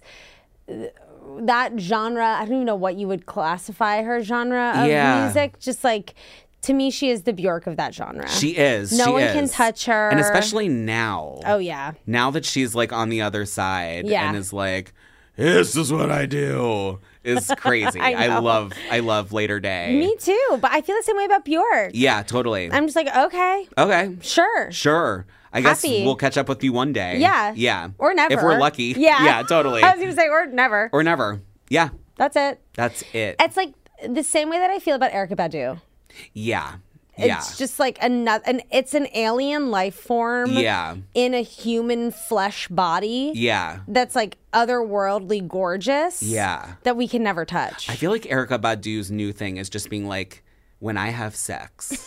that genre. I don't even know what you would classify her genre of Yeah. music. Just like to me, she is the Bjork of that genre. She is. No she one is. can touch her. And especially now. Oh yeah. Now that she's like on the other side Yeah. and is like, this is what I do. Is crazy. I know. I love Later Day. Me too, but I feel the same way about Bjork. Yeah, totally. I'm just like, okay, Okay. sure. Sure. I guess Happy. we'll catch up with you one day. Yeah. Yeah. Or never. If we're lucky. Yeah. Yeah, totally. I was gonna say or never. Or never. Yeah. That's it. That's it. It's like the same way that I feel about Erykah Badu. Yeah. It's Yeah. just like it's an alien life form Yeah. in a human flesh body Yeah. that's like otherworldly gorgeous. Yeah. That we can never touch. I feel like Erykah Badu's new thing is just being like, when I have sex,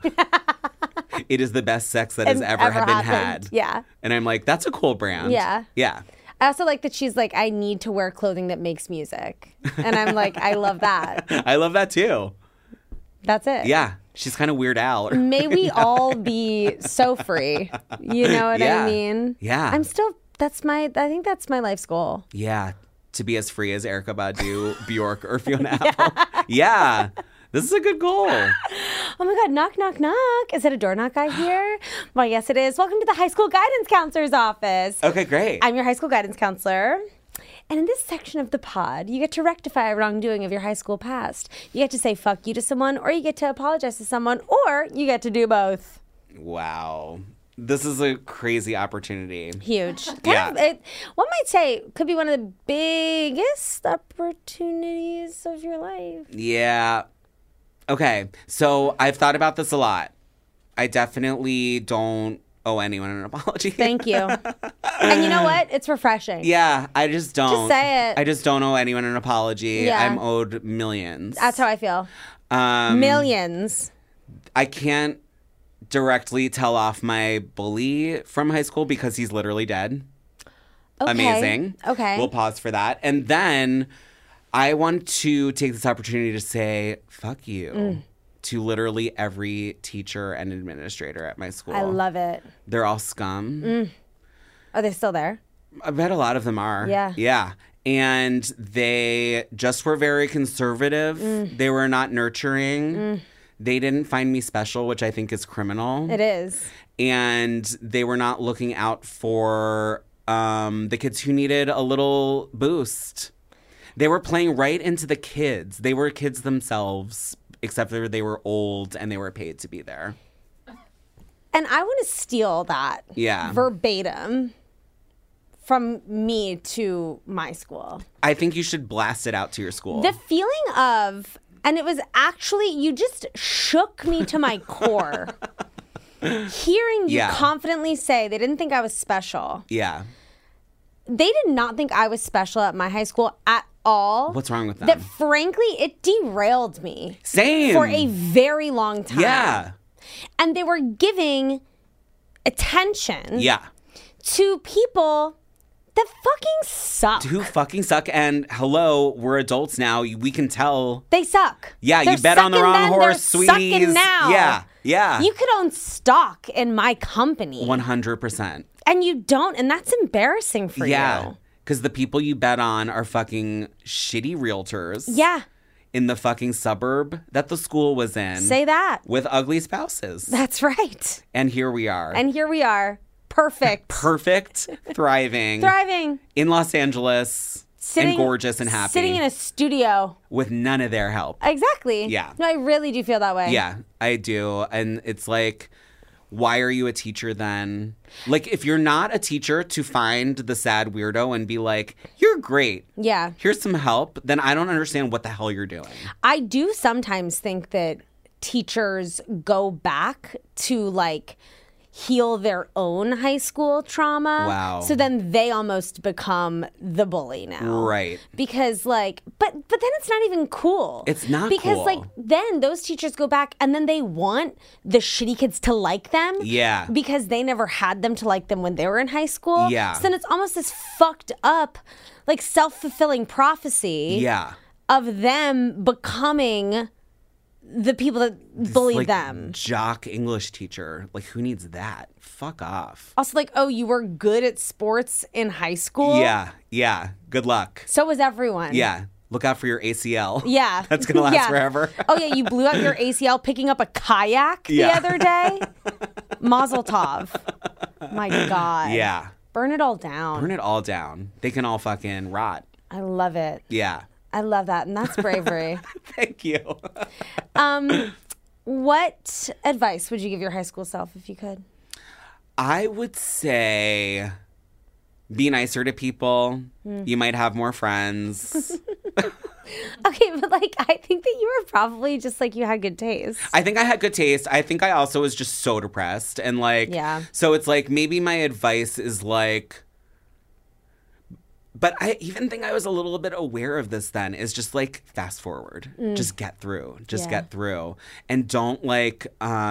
it is the best sex that has And ever been happened. had. Yeah. And I'm like, that's a cool brand. Yeah. Yeah. I also like that she's like, I need to wear clothing that makes music. And I'm like, I love that. I love that too. That's it. Yeah. She's kind of Weird Al. May we all be so free. You know what Yeah. I mean? Yeah. I think that's my life's goal. Yeah. To be as free as Erykah Badu, Bjork, or Fiona Apple. Yeah. This is a good goal. Oh my God, knock, knock, knock. Is it a door knock I hear? Well, yes, it is. Welcome to the high school guidance counselor's office. Okay, great. I'm your high school guidance counselor. And in this section of the pod, you get to rectify a wrongdoing of your high school past. You get to say fuck you to someone, or you get to apologize to someone, or you get to do both. Wow. This is a crazy opportunity. Huge. Yeah. One might say could be one of the biggest opportunities of your life. Yeah. Okay. So I've thought about this a lot. I definitely don't owe anyone an apology. Thank you. And you know what? It's refreshing. Yeah, I just don't. Just say it. I just don't owe anyone an apology. Yeah. I'm owed millions. That's how I feel. Millions. I can't directly tell off my bully from high school because he's literally dead. Okay. Amazing. Okay. We'll pause for that. And then I want to take this opportunity to say, fuck you. To literally every teacher and administrator at my school. I love it. They're all scum. Are they still there? I bet a lot of them are. Yeah. Yeah. And they just were very conservative. They were not nurturing. They didn't find me special, which I think is criminal. It is. And they were not looking out for the kids who needed a little boost. They were playing right into the kids. They were kids themselves, except that they were old and they were paid to be there. And I want to steal that verbatim from me to my school. I think you should blast it out to your school. The feeling of, and it was actually, you just shook me to my core. Hearing you confidently say they didn't think I was special. Yeah. They did not think I was special at my high school at all. What's wrong with them? That frankly, it derailed me. Same. For a very long time. Yeah. And they were giving attention Yeah. to people that fucking suck. Who fucking suck. And hello, we're adults now. We can tell. They suck. Yeah, They're you bet on the sucking wrong then, horse, they're sweeties. Sucking now. Yeah. Yeah. You could own stock in my company. 100%. And you don't, and that's embarrassing for Yeah. you. Because the people you bet on are fucking shitty realtors. Yeah. In the fucking suburb that the school was in. Say that. With ugly spouses. That's right. And here we are. And here we are. Perfect. Perfect. Thriving. Thriving. In Los Angeles. And gorgeous and happy. Sitting in a studio. With none of their help. Exactly. Yeah. No, I really do feel that way. Yeah, I do. And it's like, why are you a teacher then? Like, if you're not a teacher to find the sad weirdo and be like, you're great. Yeah. Here's some help, then I don't understand what the hell you're doing. I do sometimes think that teachers go back to like heal their own high school trauma. Wow. So then they almost become the bully now. Right. Because like, but then it's not even cool. It's not because cool. like then those teachers go back and then they want the shitty kids to like them. Yeah. Because they never had them to like them when they were in high school. Yeah. So then it's almost this fucked up, like self-fulfilling prophecy. Yeah. Of them becoming the people that bully like, them. Jock English teacher. Like, who needs that? Fuck off. Also, like, oh, you were good at sports in high school? Yeah. Yeah. Good luck. So was everyone. Yeah. Look out for your ACL. Yeah. That's going to last forever. Oh, yeah. You blew out your ACL picking up a kayak the other day? Mazel tov. My God. Yeah. Burn it all down. Burn it all down. They can all fucking rot. I love it. Yeah. I love that. And that's bravery. Thank you. What advice would you give your high school self if you could? I would say be nicer to people. You might have more friends. Okay, but like, I think that you were probably just like you had good taste. I think I had good taste. I think I also was just so depressed. And like, so it's like maybe my advice is like, but I even think I was a little bit aware of this then, is just like fast forward. Just get through. Just get through. And don't like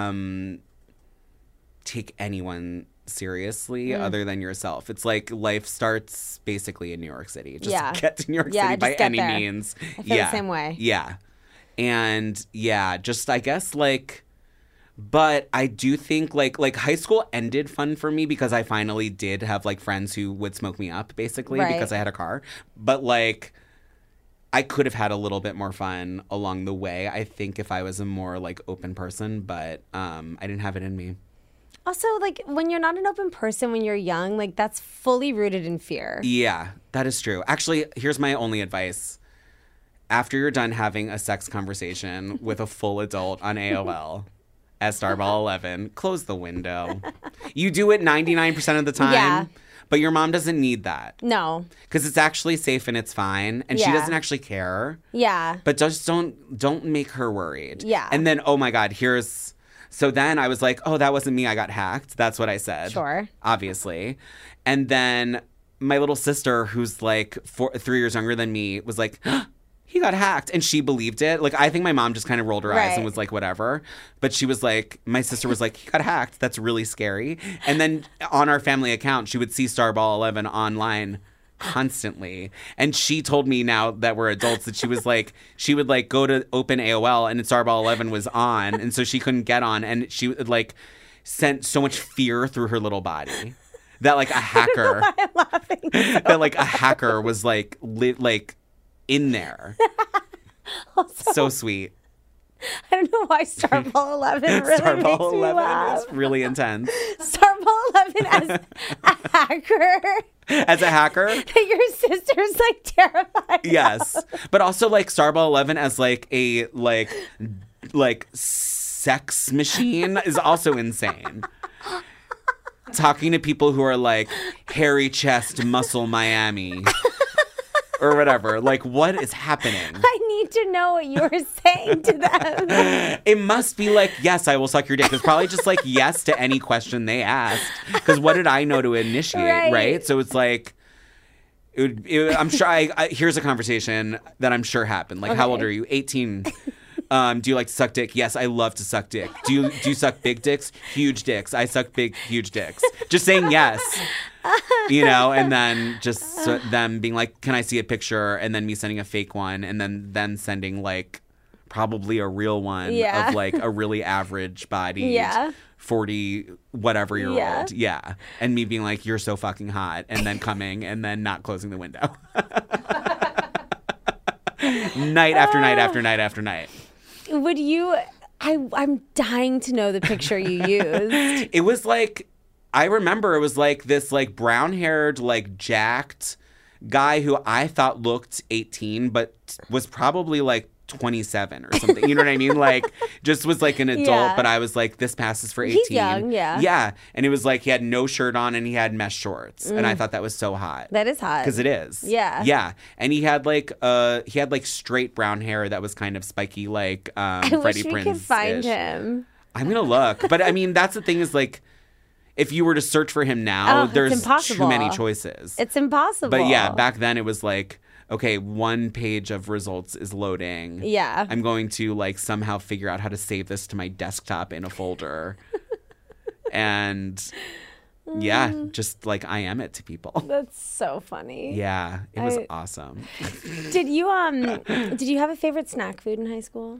take anyone seriously other than yourself. It's like life starts basically in New York City. Just get to New York City by any means. I feel the same way. Yeah. And just I guess like, but I do think like high school ended fun for me because I finally did have like friends who would smoke me up basically because I had a car. But like I could have had a little bit more fun along the way, I think, if I was a more like open person, but I didn't have it in me. Also, like, when you're not an open person when you're young, like, that's fully rooted in fear. Yeah, that is true. Actually, here's my only advice. After you're done having a sex conversation with a full adult on AOL, at Starball 11. Close the window. You do it 99% of the time. Yeah. But your mom doesn't need that. No. Because it's actually safe and it's fine. And she Yeah. doesn't actually care. Yeah. But just don't make her worried. Yeah. And then, oh my God, so then I was like, oh, that wasn't me. I got hacked. That's what I said. Sure. Obviously. And then my little sister, who's like 3 years younger than me, was like, he got hacked. And she believed it. Like, I think my mom just kind of rolled her eyes and was like, whatever. But she was like, my sister was like, he got hacked. That's really scary. And then on our family account, she would see Starball 11 online constantly. And she told me now that we're adults that she was like, she would like go to open AOL and Starball 11 was on. And so she couldn't get on. And she would like sent so much fear through her little body that like a hacker, I'm laughing. that like a hacker was like, in there. So sweet. I don't know why Starball 11 really Starball makes me 11 laugh. is really intense. Starball 11 as a hacker. As a hacker? That your sister's like terrified. Yes. But also like Starball 11 as like a like sex machine is also insane. Talking to people who are like hairy chest muscle Miami. Or whatever. Like, what is happening? I need to know what you were saying to them. It must be like, yes, I will suck your dick. It's probably just like yes to any question they asked. Because what did I know to initiate, right? So it's like, I'm sure here's a conversation that I'm sure happened. Like, how old are you? 18. Do you like to suck dick? Yes, I love to suck dick. Do you suck big dicks? Huge dicks. I suck big, huge dicks. Just saying yes. You know, and then just them being like, can I see a picture? And then me sending a fake one, and then sending like probably a real one of like a really average body, 40 whatever year old. Yeah. And me being like, you're so fucking hot, and then coming and then not closing the window. Night after night after night after night. Would you... I'm dying to know the picture you used. It was like... I remember it was like this like brown-haired, like jacked guy who I thought looked 18, but was probably like 27 or something. You know what I mean? Like just was like an adult, but I was like, this passes for 18. He's young, yeah. Yeah. And it was like he had no shirt on and he had mesh shorts. And I thought that was so hot. That is hot. Because it is. Yeah. Yeah. And he had like straight brown hair that was kind of spiky like I Freddie wish we Prinze. could find him. I'm going to look. But I mean, that's the thing is like, if you were to search for him now, there's too many choices. It's impossible. But yeah, back then it was like, okay, one page of results is loading. Yeah. I'm going to like somehow figure out how to save this to my desktop in a folder. And yeah, just like I am it to people. That's so funny. Yeah, it was awesome. Did you have a favorite snack food in high school?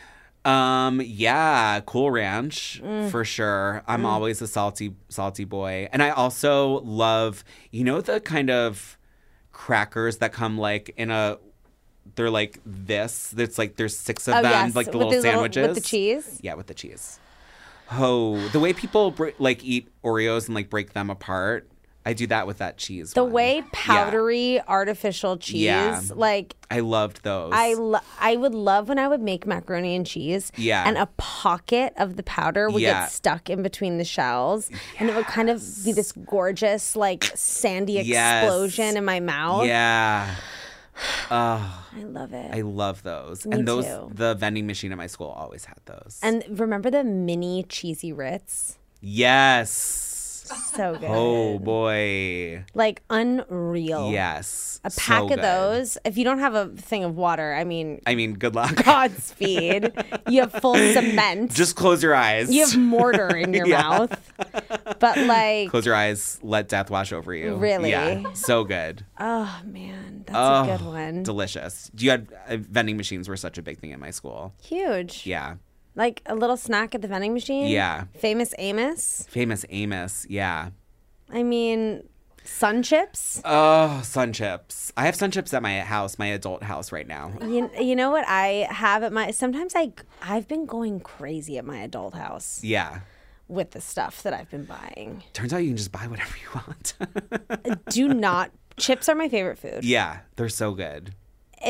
Yeah, Cool Ranch for sure. I'm always a salty boy. And I also love, you know, the kind of crackers that come like they're like this. It's like there's 6 of them, yes. like the with little sandwiches. With the cheese? Yeah, with the cheese. Oh, the way people like eat Oreos and like break them apart. I do that with that cheese. The way powdery artificial cheese, like I loved those. I would love when I would make macaroni and cheese, and a pocket of the powder would get stuck in between the shells, and it would kind of be this gorgeous, like sandy explosion in my mouth. Yeah. Oh, I love it. I love those. Me and too. The vending machine at my school always had those. And remember the mini cheesy Ritz? Yes. So good. Oh boy. Like unreal. Yes. A pack of those. If you don't have a thing of water, I mean, good luck. Godspeed. You have full cement. Just close your eyes. You have mortar in your mouth. But like, close your eyes, let death wash over you. Really? Yeah. So good. Oh man, that's a good one. Delicious. You had vending machines were such a big thing at my school. Huge. Yeah. Like a little snack at the vending machine? Yeah. Famous Amos? Famous Amos, yeah. I mean, Sun Chips? Oh, Sun Chips. I have Sun Chips at my house, my adult house right now. You know what I have at my... Sometimes I've been going crazy at my adult house. Yeah. With the stuff that I've been buying. Turns out you can just buy whatever you want. Do not... Chips are my favorite food. Yeah, they're so good. It's a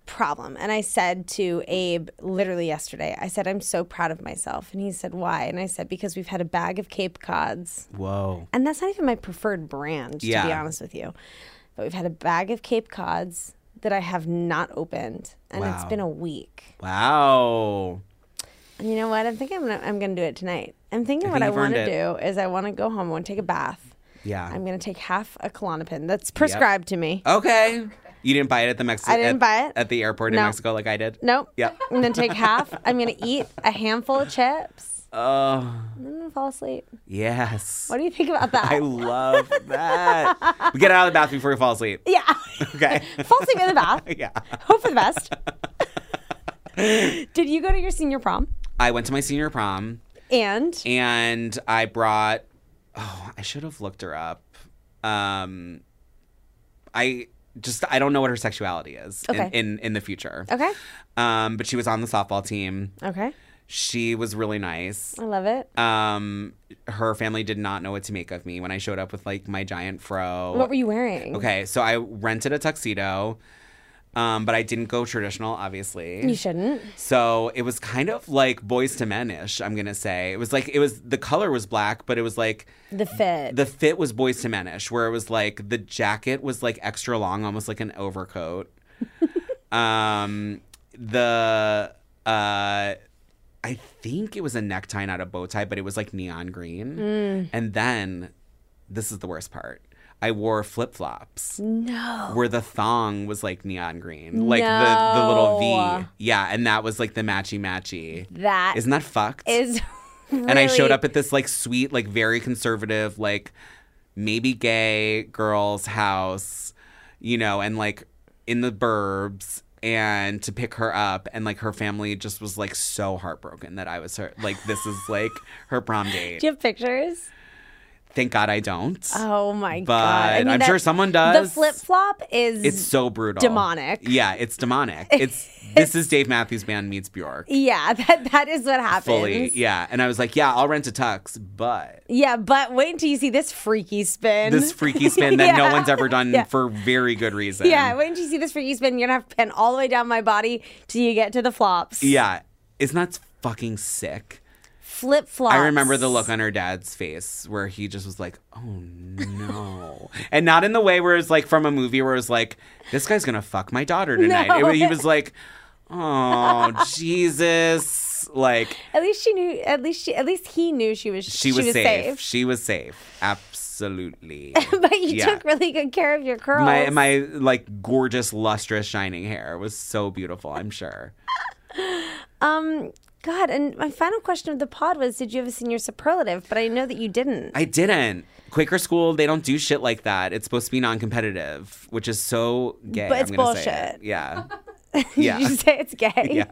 problem. And I said to Abe literally yesterday, I said, I'm so proud of myself. And he said, why? And I said, because we've had a bag of Cape Cods. Whoa. And that's not even my preferred brand, to be honest with you. But we've had a bag of Cape Cods that I have not opened. And it's been a week. Wow. And you know what? I'm thinking I'm going to do it tonight. I'm thinking what I want to do is I want to go home. I want to take a bath. Yeah. I'm going to take half a Klonopin. That's prescribed to me. Okay. You didn't buy it at the I didn't buy it at the airport in Mexico like I did? Nope. Yep. I'm going to take half. I'm going to eat a handful of chips. Oh. And then I'll fall asleep. Yes. What do you think about that? I love that. We get out of the bath before we fall asleep. Yeah. Okay. Fall asleep in the bath. Yeah. Hope for the best. Did you go to your senior prom? I went to my senior prom. And I brought, I should have looked her up. I don't know what her sexuality is in the future. Okay. But she was on the softball team. Okay. She was really nice. I love it. Her family did not know what to make of me when I showed up with like my giant fro. What were you wearing? Okay, so I rented a tuxedo. But I didn't go traditional, obviously. You shouldn't. So it was kind of like Boys to Men-ish, I'm going to say. The color was black, but it was like... The fit. The fit was Boys to Men-ish, where it was like the jacket was like extra long, almost like an overcoat. I think it was a necktie, not a bow tie, but it was like neon green. And then, this is the worst part. I wore flip-flops. No. Where the thong was like neon green. Like the little V. Yeah, and that was like the matchy-matchy. That Isn't that fucked? is really... And I showed up at this like sweet, like very conservative, like maybe gay girl's house, you know, and like in the burbs, and to pick her up, and like her family just was like so heartbroken that I was her, like this is like her prom date. Do you have pictures? Thank God I don't. Oh my God. But I mean, I'm sure someone does. The flip-flop is... It's so brutal. Demonic. Yeah, it's demonic. This is Dave Matthews Band meets Bjork. Yeah, that is what happens. Fully, yeah. And I was like, yeah, I'll rent a tux, but... Yeah, but wait until you see this freaky spin. This freaky spin that no one's ever done for very good reason. Yeah, wait until you see this freaky spin. You're going to have to pen all the way down my body till you get to the flops. Yeah. Isn't that fucking sick? Flip-flops. I remember the look on her dad's face where he just was like, oh no. And not in the way where it's like from a movie where it was like, this guy's going to fuck my daughter tonight. No. He was like, oh, Jesus. Like, at least he knew she was safe. She was safe. Absolutely. But you took really good care of your curls. My like gorgeous, lustrous, shining hair was so beautiful, I'm sure. God, and my final question of the pod was, did you have a senior superlative? But I know that you didn't. I didn't. Quaker school, they don't do shit like that. It's supposed to be non-competitive, which is so gay. But it's bullshit. Say it. Yeah. Yeah. Did you say it's gay?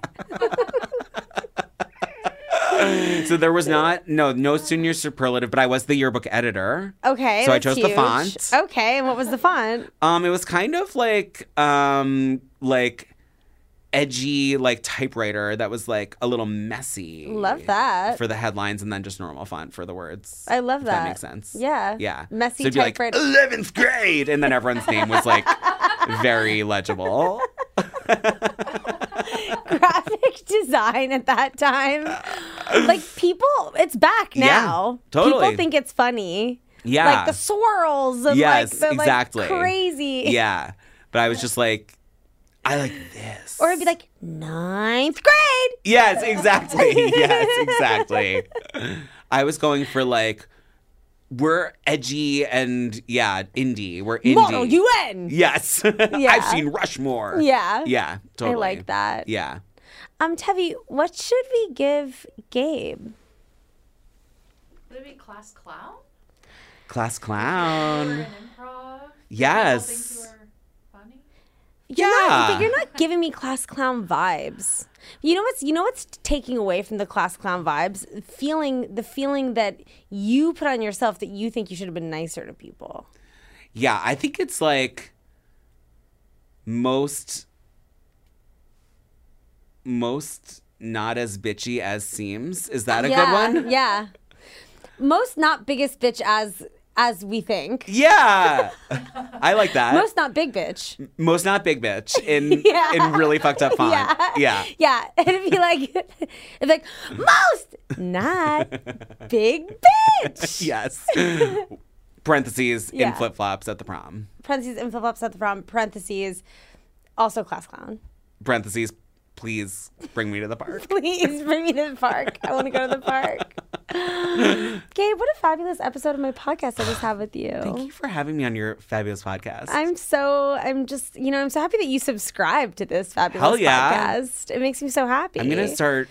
Yeah. So there was no senior superlative, but I was the yearbook editor. Okay. So I chose the font. Okay, and what was the font? It was kind of like edgy like typewriter that was like a little messy. Love that. For the headlines, and then just normal font for the words. I love that. That makes sense. Yeah. Yeah. Messy so typewriter. Like, 11th grade, and then everyone's name was like very legible. Graphic design at that time. Like people, it's back now. Yeah, totally. People think it's funny. Yeah. Like the swirls and yes, like the exactly. like crazy. Yeah. But I was just like, I like this. Or it'd be like 9th grade. Yes, exactly. Yes, exactly. I was going for like, we're edgy and indie. We're indie. Model UN. Yes. Yeah. I've seen Rushmore. Yeah. Yeah, totally. I like that. Yeah. Tevi, what should we give Gabe? Would it be class clown? Class clown. Or an improv? Yes. People think you are funny? But you're not giving me class clown vibes. You know what's taking away from the class clown vibes? The feeling that you put on yourself that you think you should have been nicer to people. Yeah, I think it's like most not as bitchy as seems. Is that a good one? Yeah. Most not biggest bitch as we think. Yeah. I like that. Most not big bitch. Most not big bitch in Yeah. really fucked up font. Yeah. Yeah. And it'd be like, most not big bitch. Yes. Parentheses in Yeah. flip-flops at the prom. Parentheses, in flip-flops at the prom. Parentheses, also class clown. Parentheses, please bring me to the park. Please bring me to the park. I want to go to the park. Gabe, what a fabulous episode of my podcast I just had with you. Thank you for having me on your fabulous podcast. I'm so happy that you subscribe to this fabulous Hell yeah. podcast. It makes me so happy. I'm gonna start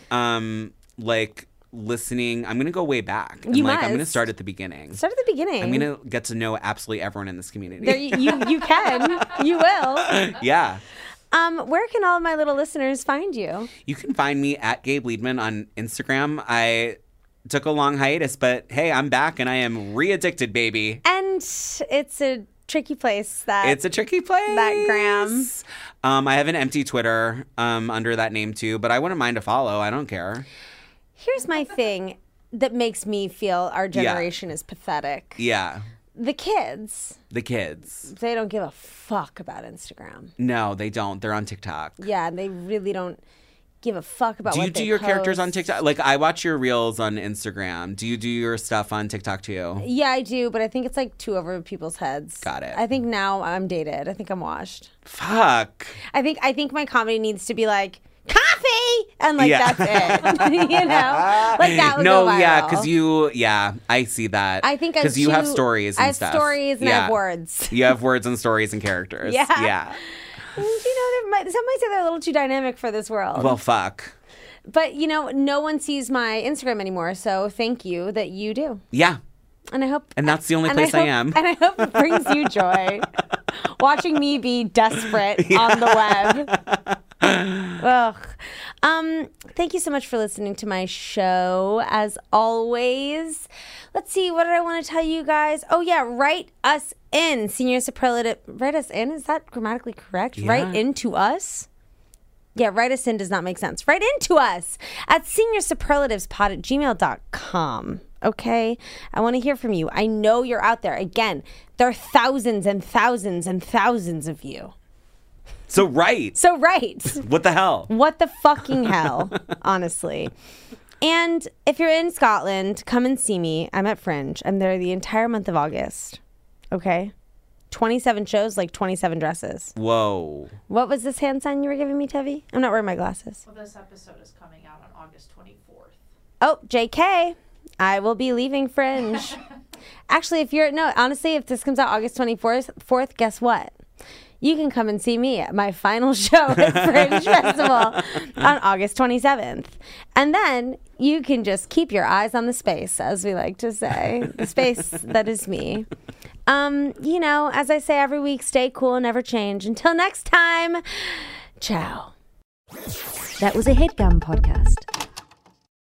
listening. I'm gonna go way back. And, You I'm gonna must. start at the beginning. Start at the beginning. I'm gonna get to know absolutely everyone in this community. There, you can. You will. Yeah. Where can all of my little listeners find you? You can find me at Gabe Liedman on Instagram. I took a long hiatus, but hey, I'm back and I am re-addicted, baby. And it's a tricky place It's a tricky place. That Graham. I have an empty Twitter under that name too, but I wouldn't mind a follow. I don't care. Here's my thing that makes me feel our generation is pathetic. Yeah. The kids, The kids. they don't give a fuck about Instagram. No, they don't. They're on TikTok. Yeah, they really don't give a fuck about Do what you do they your characters on post. TikTok? Like, I watch your reels on Instagram. Do you do your stuff on TikTok too? Yeah, I do, but I think it's like too over people's heads. Got it. I think now I'm dated. I think I'm washed. Fuck. I think my comedy needs to be like coffee and like Yeah. that's it. You know, like that would No, go viral. yeah, I see that. I think because you have stories and I have stuff. stories and I have words. You have words and stories and characters. Yeah. Yeah. You know, some might say they're a little too dynamic for this world. Well, fuck. But you know, no one sees my Instagram anymore, so thank you that you do. Yeah. And I hope, And that's the only place I am. And I hope it brings you joy watching me be desperate on the web. Ugh. Thank you so much for listening to my show. As always, let's see. What did I want to tell you guys? Oh yeah, write us in. Senior Superlative. Write us in. Is that grammatically correct? Yeah. Write into us. Yeah, write us in does not make sense. Write into us at seniorsuperlativespod@gmail.com. Okay? I want to hear from you. I know you're out there. Again, there are thousands and thousands and thousands of you. So right. So write. What the hell? What the fucking hell, honestly. And if you're in Scotland, come and see me. I'm at Fringe. I'm there the entire month of August. Okay? 27 shows, like 27 dresses. Whoa. What was this hand sign you were giving me, Tevi? I'm not wearing my glasses. Well, this episode is coming out on August 24th. Oh, JK. I will be leaving Fringe. Actually, honestly, if this comes out August 24th, guess what? You can come and see me at my final show at Fringe Festival on August 27th. And then you can just keep your eyes on the space, as we like to say. The space that is me. You know, as I say every week, stay cool and never change. Until next time, ciao. That was a HeadGum podcast.